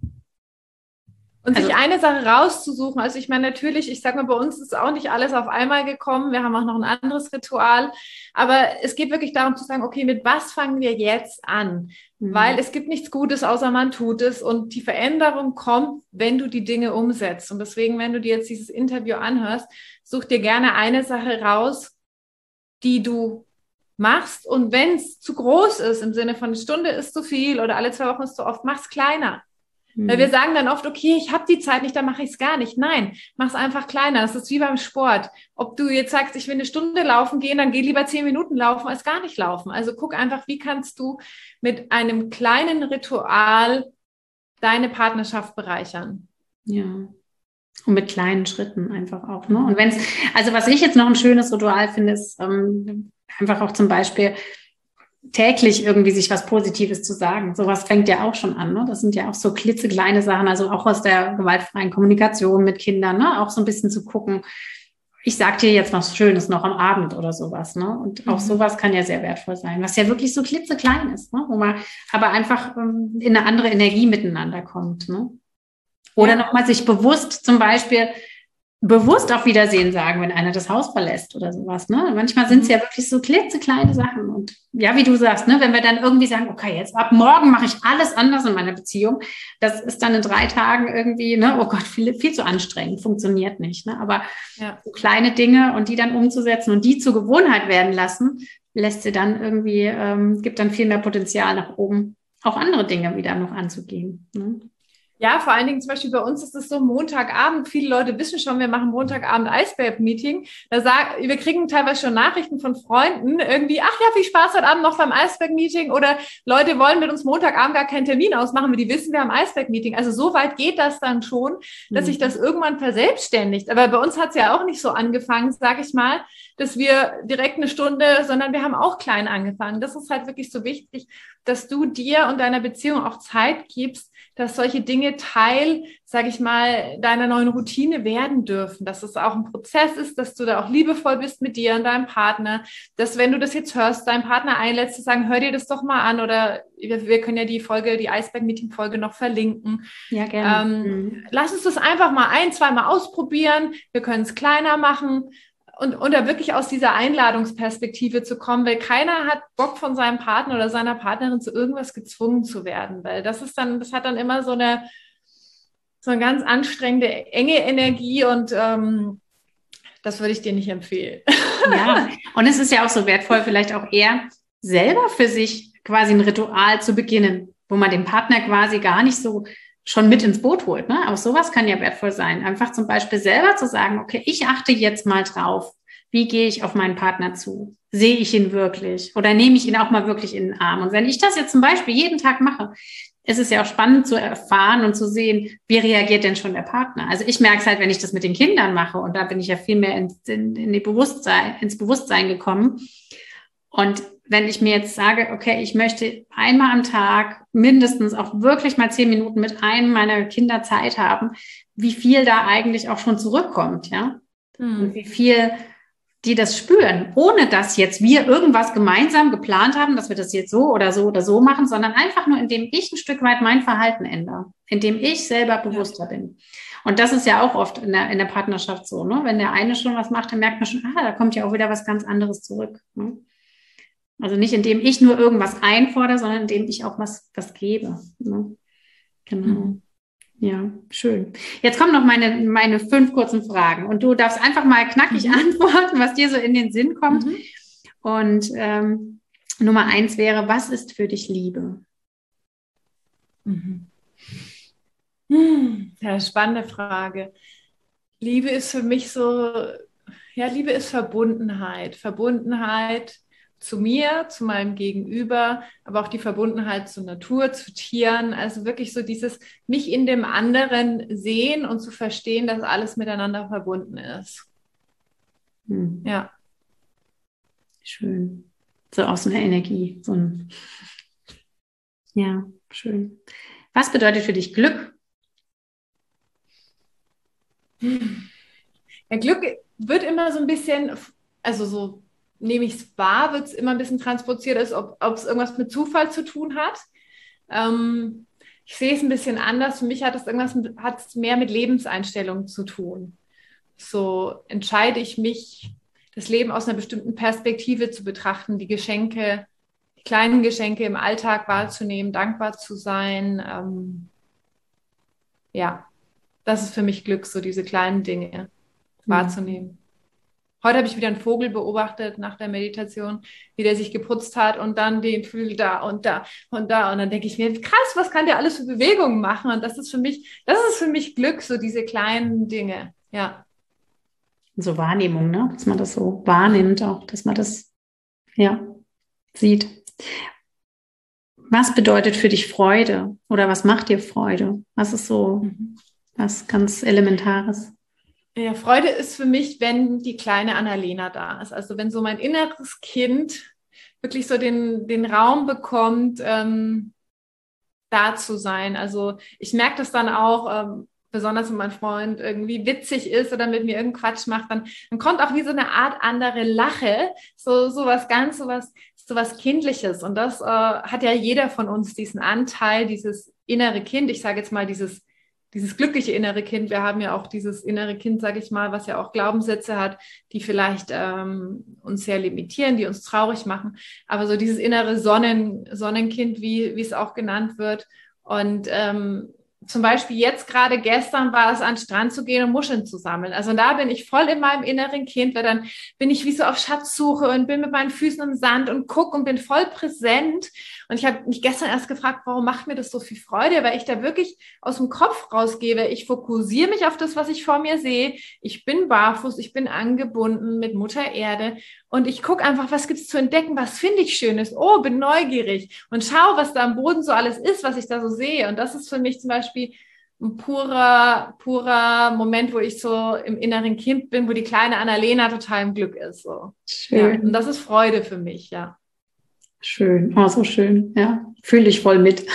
S2: und
S1: also,
S2: sich eine Sache rauszusuchen. Also ich meine, natürlich, ich sag mal, bei uns ist auch nicht alles auf einmal gekommen. Wir haben auch noch ein anderes Ritual. Aber es geht wirklich darum zu sagen, okay, mit was fangen wir jetzt an? Mhm. Weil es gibt nichts Gutes, außer man tut es. Und die Veränderung kommt, wenn du die Dinge umsetzt. Und deswegen, wenn du dir jetzt dieses Interview anhörst, such dir gerne eine Sache raus, die du machst, und wenn es zu groß ist, im Sinne von eine Stunde ist zu viel oder alle zwei Wochen ist zu oft, mach's kleiner. Mhm. Weil wir sagen dann oft, okay, ich habe die Zeit nicht, dann mache ich es gar nicht. Nein, mach's einfach kleiner. Das ist wie beim Sport. Ob du jetzt sagst, ich will eine Stunde laufen gehen, dann geh lieber zehn Minuten laufen als gar nicht laufen. Also guck einfach, wie kannst du mit einem kleinen Ritual deine Partnerschaft bereichern.
S1: Ja. Und mit kleinen Schritten einfach auch, ne? Und wenn es, also was ich jetzt noch ein schönes Ritual finde, ist ähm, einfach auch zum Beispiel täglich irgendwie sich was Positives zu sagen. Sowas fängt ja auch schon an, ne? Das sind ja auch so klitzekleine Sachen, also auch aus der gewaltfreien Kommunikation mit Kindern, ne? Auch so ein bisschen zu gucken, ich sag dir jetzt was Schönes noch am Abend oder sowas, ne? Und auch mhm. sowas kann ja sehr wertvoll sein, was ja wirklich so klitzeklein ist, ne? Wo man aber einfach ähm, in eine andere Energie miteinander kommt, ne? Oder
S2: Ja.
S1: nochmal sich bewusst zum Beispiel bewusst auf Wiedersehen sagen, wenn einer das Haus verlässt oder sowas. Ne? Manchmal sind es ja wirklich so klitzekleine Sachen. Und ja, wie du sagst, ne, wenn wir dann irgendwie sagen, okay, jetzt ab morgen mache ich alles anders in meiner Beziehung, das ist dann in drei Tagen irgendwie, ne, oh Gott, viel, viel zu anstrengend, funktioniert nicht. Ne? Aber
S2: Ja.
S1: so kleine Dinge und die dann umzusetzen und die zur Gewohnheit werden lassen, lässt sie dann irgendwie, ähm, gibt dann viel mehr Potenzial nach oben, auch andere Dinge wieder noch anzugehen. Ne?
S2: Ja, vor allen Dingen zum Beispiel bei uns ist es so Montagabend. Viele Leute wissen schon, wir machen Montagabend Eisberg-Meeting. Da sag, wir kriegen teilweise schon Nachrichten von Freunden irgendwie, ach ja, viel Spaß heute Abend noch beim Eisberg-Meeting oder Leute wollen mit uns Montagabend gar keinen Termin ausmachen, weil die wissen, wir haben Eisberg-Meeting. Also so weit geht das dann schon, dass
S1: Mhm.
S2: sich das irgendwann verselbstständigt. Aber bei uns hat es ja auch nicht so angefangen, sage ich mal, dass wir direkt eine Stunde, sondern wir haben auch klein angefangen. Das ist halt wirklich so wichtig, dass du dir und deiner Beziehung auch Zeit gibst, dass solche Dinge Teil, sage ich mal, deiner neuen Routine werden dürfen, dass es auch ein Prozess ist, dass du da auch liebevoll bist mit dir und deinem Partner, dass wenn du das jetzt hörst, deinen Partner einlädst, zu sagen, hör dir das doch mal an oder wir, wir können ja die Folge, die Eisberg-Meeting-Folge noch verlinken.
S1: Ja, gerne.
S2: Ähm,
S1: Mhm.
S2: Lass uns das einfach mal ein, zweimal ausprobieren, wir können es kleiner machen. Und, und da wirklich aus dieser Einladungsperspektive zu kommen, weil keiner hat Bock von seinem Partner oder seiner Partnerin zu irgendwas gezwungen zu werden, weil das ist dann, das hat dann immer so eine, so eine ganz anstrengende, enge Energie und ähm, das würde ich dir nicht empfehlen.
S1: Ja, und es ist ja auch so wertvoll, vielleicht auch eher selber für sich quasi ein Ritual zu beginnen, wo man den Partner quasi gar nicht so schon mit ins Boot holt. Ne? Auch sowas kann ja wertvoll sein. Einfach zum Beispiel selber zu sagen, okay, ich achte jetzt mal drauf, wie gehe ich auf meinen Partner zu? Sehe ich ihn wirklich? Oder nehme ich ihn auch mal wirklich in den Arm? Und wenn ich das jetzt zum Beispiel jeden Tag mache, ist es ja auch spannend zu erfahren und zu sehen, wie reagiert denn schon der Partner? Also ich merke es halt, wenn ich das mit den Kindern mache und da bin ich ja viel mehr ins, in, in die Bewusstsein, ins Bewusstsein gekommen. Und wenn ich mir jetzt sage, okay, ich möchte einmal am Tag mindestens auch wirklich mal zehn Minuten mit einem meiner Kinder Zeit haben, wie viel da eigentlich auch schon zurückkommt, ja? Hm. Und wie viel die das spüren, ohne dass jetzt wir irgendwas gemeinsam geplant haben, dass wir das jetzt so oder so oder so machen, sondern einfach nur, indem ich ein Stück weit mein Verhalten ändere, indem ich selber bewusster ja. bin. Und das ist ja auch oft in der, in der Partnerschaft so, ne? Wenn der eine schon was macht, dann merkt man schon, ah, da kommt ja auch wieder was ganz anderes zurück. Ne? Also nicht, indem ich nur irgendwas einfordere, sondern indem ich auch was, was gebe. Ne? Genau. Mhm. Ja, schön. Jetzt kommen noch meine, meine fünf kurzen Fragen und du darfst einfach mal knackig mhm. antworten, was dir so in den Sinn kommt. Mhm. Und ähm, Nummer eins wäre, was ist für dich Liebe?
S2: Mhm. Ja, spannende Frage. Liebe ist für mich so, ja, Liebe ist Verbundenheit. Verbundenheit zu mir, zu meinem Gegenüber, aber auch die Verbundenheit zur Natur, zu Tieren. Also wirklich so dieses mich in dem anderen sehen und zu verstehen, dass alles miteinander verbunden ist.
S1: Hm.
S2: Ja.
S1: Schön. So aus einer Energie. So ein ja, schön. Was bedeutet für dich Glück?
S2: Ja, Glück wird immer so ein bisschen, also so nehme ich es wahr, wird es immer ein bisschen transportiert, als ob, ob es irgendwas mit Zufall zu tun hat. Ähm, ich sehe es ein bisschen anders. Für mich hat es irgendwas mit, hat es mehr mit Lebenseinstellung zu tun. So entscheide ich mich, das Leben aus einer bestimmten Perspektive zu betrachten, die Geschenke, die kleinen Geschenke im Alltag wahrzunehmen, dankbar zu sein. Ähm, ja, das ist für mich Glück, so diese kleinen Dinge wahrzunehmen. Mhm. Heute habe ich wieder einen Vogel beobachtet nach der Meditation, wie der sich geputzt hat und dann den Flügel da und da und da. Und dann denke ich mir, krass, was kann der alles für Bewegungen machen? Und das ist für mich, das ist für mich Glück, so diese kleinen Dinge. Ja.
S1: So Wahrnehmung, ne? Dass man das so wahrnimmt auch, dass man das, ja, sieht. Was bedeutet für dich Freude? Oder was macht dir Freude? Was ist so mhm. was ganz Elementares?
S2: Ja, Freude ist für mich, wenn die kleine Annalena da ist. Also wenn so mein inneres Kind wirklich so den, den Raum bekommt, ähm, da zu sein. Also ich merke das dann auch, ähm, besonders wenn mein Freund irgendwie witzig ist oder mit mir irgendeinen Quatsch macht, dann, dann kommt auch wie so eine Art andere Lache, so, so was ganz, so was, so was Kindliches. Und das äh, hat ja jeder von uns, diesen Anteil, dieses innere Kind, ich sage jetzt mal dieses dieses glückliche innere Kind. Wir haben ja auch dieses innere Kind, sage ich mal, was ja auch Glaubenssätze hat, die vielleicht ähm, uns sehr limitieren, die uns traurig machen. Aber so dieses innere Sonnen, Sonnenkind, wie, wie es auch genannt wird. Und ähm, zum Beispiel jetzt gerade gestern war es, an den Strand zu gehen und Muscheln zu sammeln. Also da bin ich voll in meinem inneren Kind, weil dann bin ich wie so auf Schatzsuche und bin mit meinen Füßen im Sand und gucke und bin voll präsent. Und ich habe mich gestern erst gefragt, warum macht mir das so viel Freude, weil ich da wirklich aus dem Kopf rausgebe. Ich fokussiere mich auf das, was ich vor mir sehe. Ich bin barfuß, ich bin angebunden mit Mutter Erde und ich gucke einfach, was gibt's zu entdecken, was finde ich Schönes. Oh, bin neugierig und schau, was da am Boden so alles ist, was ich da so sehe. Und das ist für mich zum Beispiel ein purer, purer Moment, wo ich so im inneren Kind bin, wo die kleine Annalena total im Glück ist. So.
S1: Schön.
S2: Ja, und das ist Freude für mich, ja.
S1: Schön, oh, so schön, ja, fühle ich voll mit.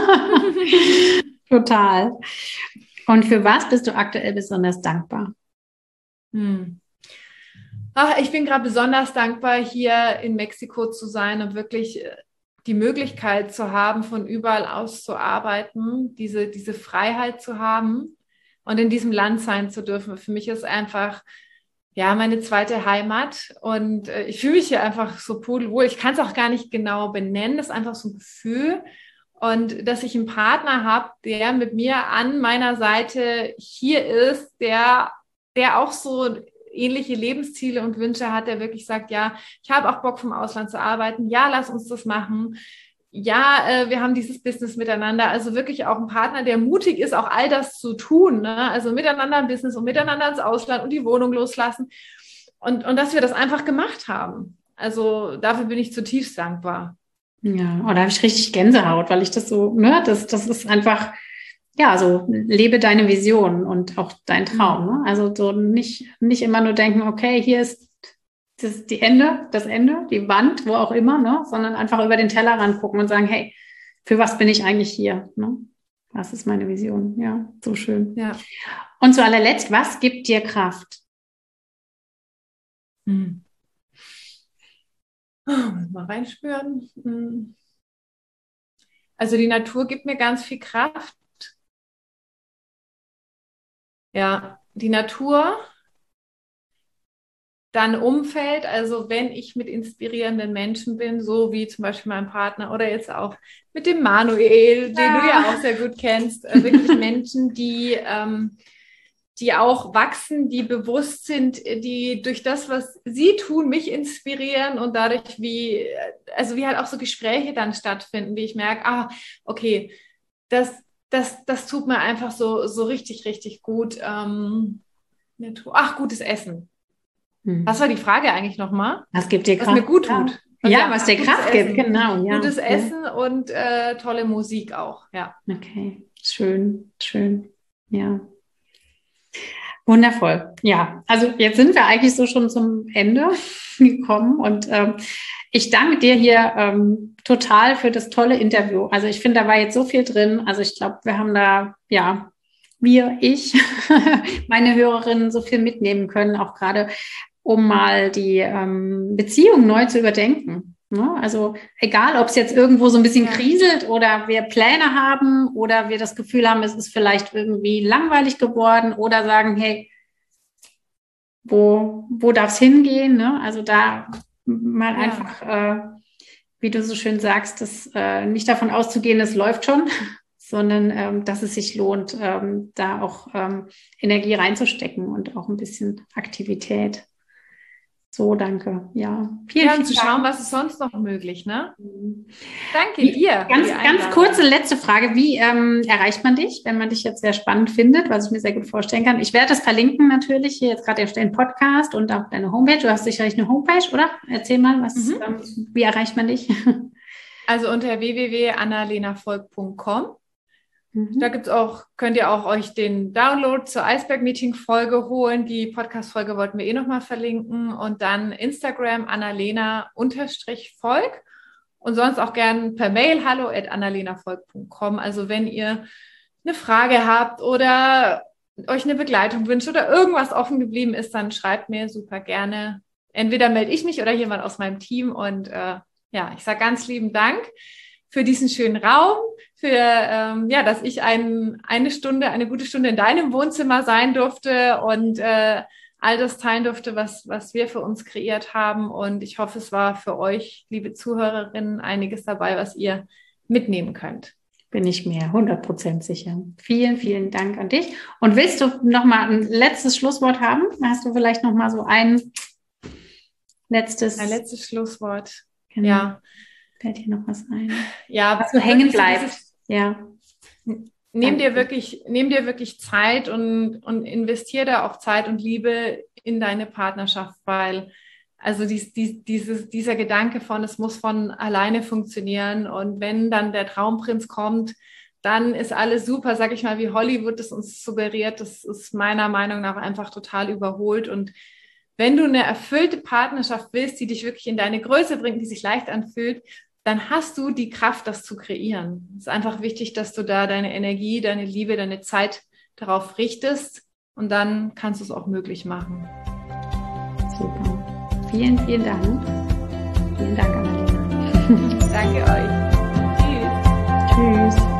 S1: Total. Und für was bist du aktuell besonders dankbar?
S2: Hm. Ach, ich bin gerade besonders dankbar, hier in Mexiko zu sein und wirklich die Möglichkeit zu haben, von überall aus zu arbeiten, diese, diese Freiheit zu haben und in diesem Land sein zu dürfen. Für mich ist einfach ja meine zweite Heimat und äh, ich fühle mich hier einfach so pudelwohl. Ich kann es auch gar nicht genau benennen, das ist einfach so ein Gefühl. Und dass ich einen Partner habe, der mit mir an meiner Seite hier ist, der, der auch so ähnliche Lebensziele und Wünsche hat, der wirklich sagt, ja, ich habe auch Bock vom Ausland zu arbeiten, ja, lass uns das machen, ja, äh, wir haben dieses Business miteinander, also wirklich auch ein Partner, der mutig ist, auch all das zu tun, ne? Also miteinander ein Business und miteinander ins Ausland und die Wohnung loslassen und, und dass wir das einfach gemacht haben. Also dafür bin ich zutiefst dankbar.
S1: Ja, oh, da habe ich richtig Gänsehaut, weil ich das so, ne, das, das ist einfach, ja, so lebe deine Vision und auch dein Traum. Ne? Also so nicht, nicht immer nur denken, okay, hier ist das die Ende, das Ende, die Wand, wo auch immer, ne? Sondern einfach über den Tellerrand gucken und sagen, hey, für was bin ich eigentlich hier? Ne? Was ist meine Vision? Ja, so schön.
S2: Ja.
S1: Und zu allerletzt, was gibt dir Kraft?
S2: Hm. Oh, mal reinspüren. Hm. Also die Natur gibt mir ganz viel Kraft. Ja, die Natur, dann Umfeld, also wenn ich mit inspirierenden Menschen bin, so wie zum Beispiel mein Partner oder jetzt auch mit dem Manuel, den ja. du ja auch sehr gut kennst, äh, wirklich Menschen, die, ähm, die auch wachsen, die bewusst sind, die durch das, was sie tun, mich inspirieren und dadurch wie, also wie halt auch so Gespräche dann stattfinden, wie ich merke, ah, okay, das Das, das tut mir einfach so, so richtig, richtig gut. Ähm, ach, gutes Essen. Hm. Was war die Frage eigentlich nochmal?
S1: Was gibt dir Kraft?
S2: Was mir gut tut.
S1: Ja, also, ja was dir Kraft gibt, genau. Ja.
S2: Gutes Essen ja. und äh, tolle Musik auch, ja.
S1: Okay, schön, schön, ja. Wundervoll. Ja, also jetzt sind wir eigentlich so schon zum Ende gekommen und ähm, ich danke dir hier ähm, total für das tolle Interview. Also ich finde, da war jetzt so viel drin. Also ich glaube, wir haben da, ja, wir, ich, meine Hörerinnen so viel mitnehmen können, auch gerade um mal die ähm, Beziehung neu zu überdenken. Ne? Also egal, ob es jetzt irgendwo so ein bisschen ja. kriselt oder wir Pläne haben oder wir das Gefühl haben, es ist vielleicht irgendwie langweilig geworden oder sagen, hey, wo, wo darf es hingehen? Ne? Also da mal ja. einfach, äh, wie du so schön sagst, das, äh, nicht davon auszugehen, es läuft schon, sondern ähm, dass es sich lohnt, ähm, da auch ähm, Energie reinzustecken und auch ein bisschen Aktivität. So, danke. Ja,
S2: vielen, ja, und zu schauen, was ist sonst noch möglich, ne? Mhm. Danke dir.
S1: Ganz, ganz kurze letzte Frage. Wie ähm, erreicht man dich, wenn man dich jetzt sehr spannend findet, was ich mir sehr gut vorstellen kann? Ich werde das verlinken natürlich, hier jetzt gerade den Podcast und auch deine Homepage. Du hast sicherlich eine Homepage, oder? Erzähl mal, was, mhm. ähm, wie erreicht man dich?
S2: Also unter w w w punkt annalena volk punkt com. Mhm. Da gibt's auch, könnt ihr auch euch den Download zur Eisberg-Meeting-Folge holen. Die Podcast-Folge wollten wir eh nochmal verlinken. Und dann Instagram annalena-volk und sonst auch gern per Mail hallo at annalena volk punkt com. Also wenn ihr eine Frage habt oder euch eine Begleitung wünscht oder irgendwas offen geblieben ist, dann schreibt mir super gerne. Entweder melde ich mich oder jemand aus meinem Team. Und äh, ja, ich sage ganz lieben Dank für diesen schönen Raum, für ähm, ja, dass ich ein, eine Stunde, eine gute Stunde in deinem Wohnzimmer sein durfte und äh, all das teilen durfte, was, was wir für uns kreiert haben. Und ich hoffe, es war für euch, liebe Zuhörerinnen, einiges dabei, was ihr mitnehmen könnt.
S1: Bin ich mir hundert Prozent sicher. Vielen, vielen Dank an dich. Und willst du noch mal ein letztes Schlusswort haben? Hast du vielleicht noch mal so ein letztes...
S2: Ein letztes Schlusswort.
S1: Genau.
S2: Ja.
S1: Fällt dir noch was ein?
S2: Ja.
S1: Was so hängen bleibt.
S2: Dieses,
S1: ja.
S2: Nimm dir wirklich, nimm dir wirklich Zeit und, und investiere da auch Zeit und Liebe in deine Partnerschaft, weil also dies, dies, dieses, dieser Gedanke von, es muss von alleine funktionieren und wenn dann der Traumprinz kommt, dann ist alles super, sag ich mal, wie Hollywood es uns suggeriert. Das ist meiner Meinung nach einfach total überholt. Und wenn du eine erfüllte Partnerschaft willst, die dich wirklich in deine Größe bringt, die sich leicht anfühlt, dann hast du die Kraft, das zu kreieren. Es ist einfach wichtig, dass du da deine Energie, deine Liebe, deine Zeit darauf richtest und dann kannst du es auch möglich machen.
S1: Super. Vielen, vielen Dank. Vielen Dank, Annalena.
S2: Danke euch. Tschüss.
S1: Tschüss.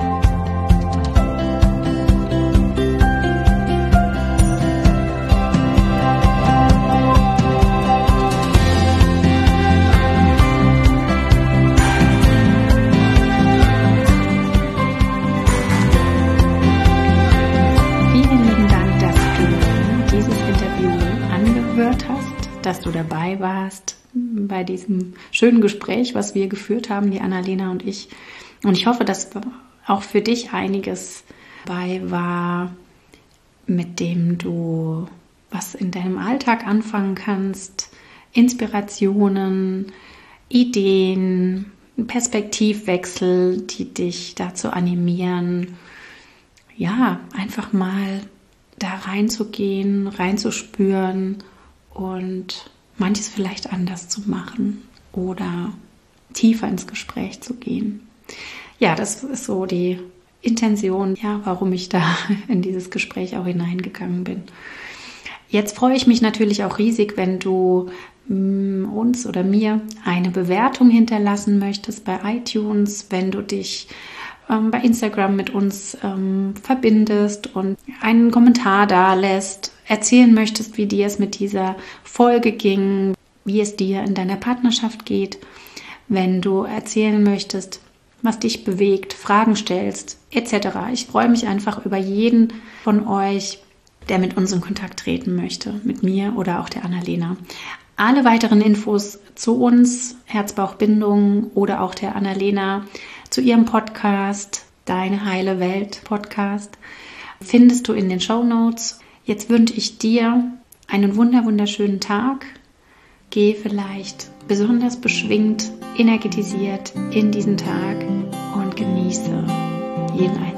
S1: Dass du dabei warst bei diesem schönen Gespräch, was wir geführt haben, die Annalena und ich. Und ich hoffe, dass auch für dich einiges dabei war, mit dem du was in deinem Alltag anfangen kannst. Inspirationen, Ideen, Perspektivwechsel, die dich dazu animieren, ja, einfach mal da reinzugehen, reinzuspüren und manches vielleicht anders zu machen oder tiefer ins Gespräch zu gehen. Ja, das ist so die Intention, ja, warum ich da in dieses Gespräch auch hineingegangen bin. Jetzt freue ich mich natürlich auch riesig, wenn du mh, uns oder mir eine Bewertung hinterlassen möchtest bei iTunes, wenn du dich ähm, bei Instagram mit uns ähm, verbindest und einen Kommentar da lässt, erzählen möchtest, wie dir es mit dieser Folge ging, wie es dir in deiner Partnerschaft geht, wenn du erzählen möchtest, was dich bewegt, Fragen stellst, et cetera. Ich freue mich einfach über jeden von euch, der mit uns in Kontakt treten möchte, mit mir oder auch der Annalena. Alle weiteren Infos zu uns, Herz-Bauch-Bindung oder auch der Annalena, zu ihrem Podcast, Deine heile Welt Podcast, findest du in den Shownotes. Jetzt wünsche ich dir einen wunder wunderschönen Tag. Geh vielleicht besonders beschwingt, energetisiert in diesen Tag und genieße jeden einzelnen.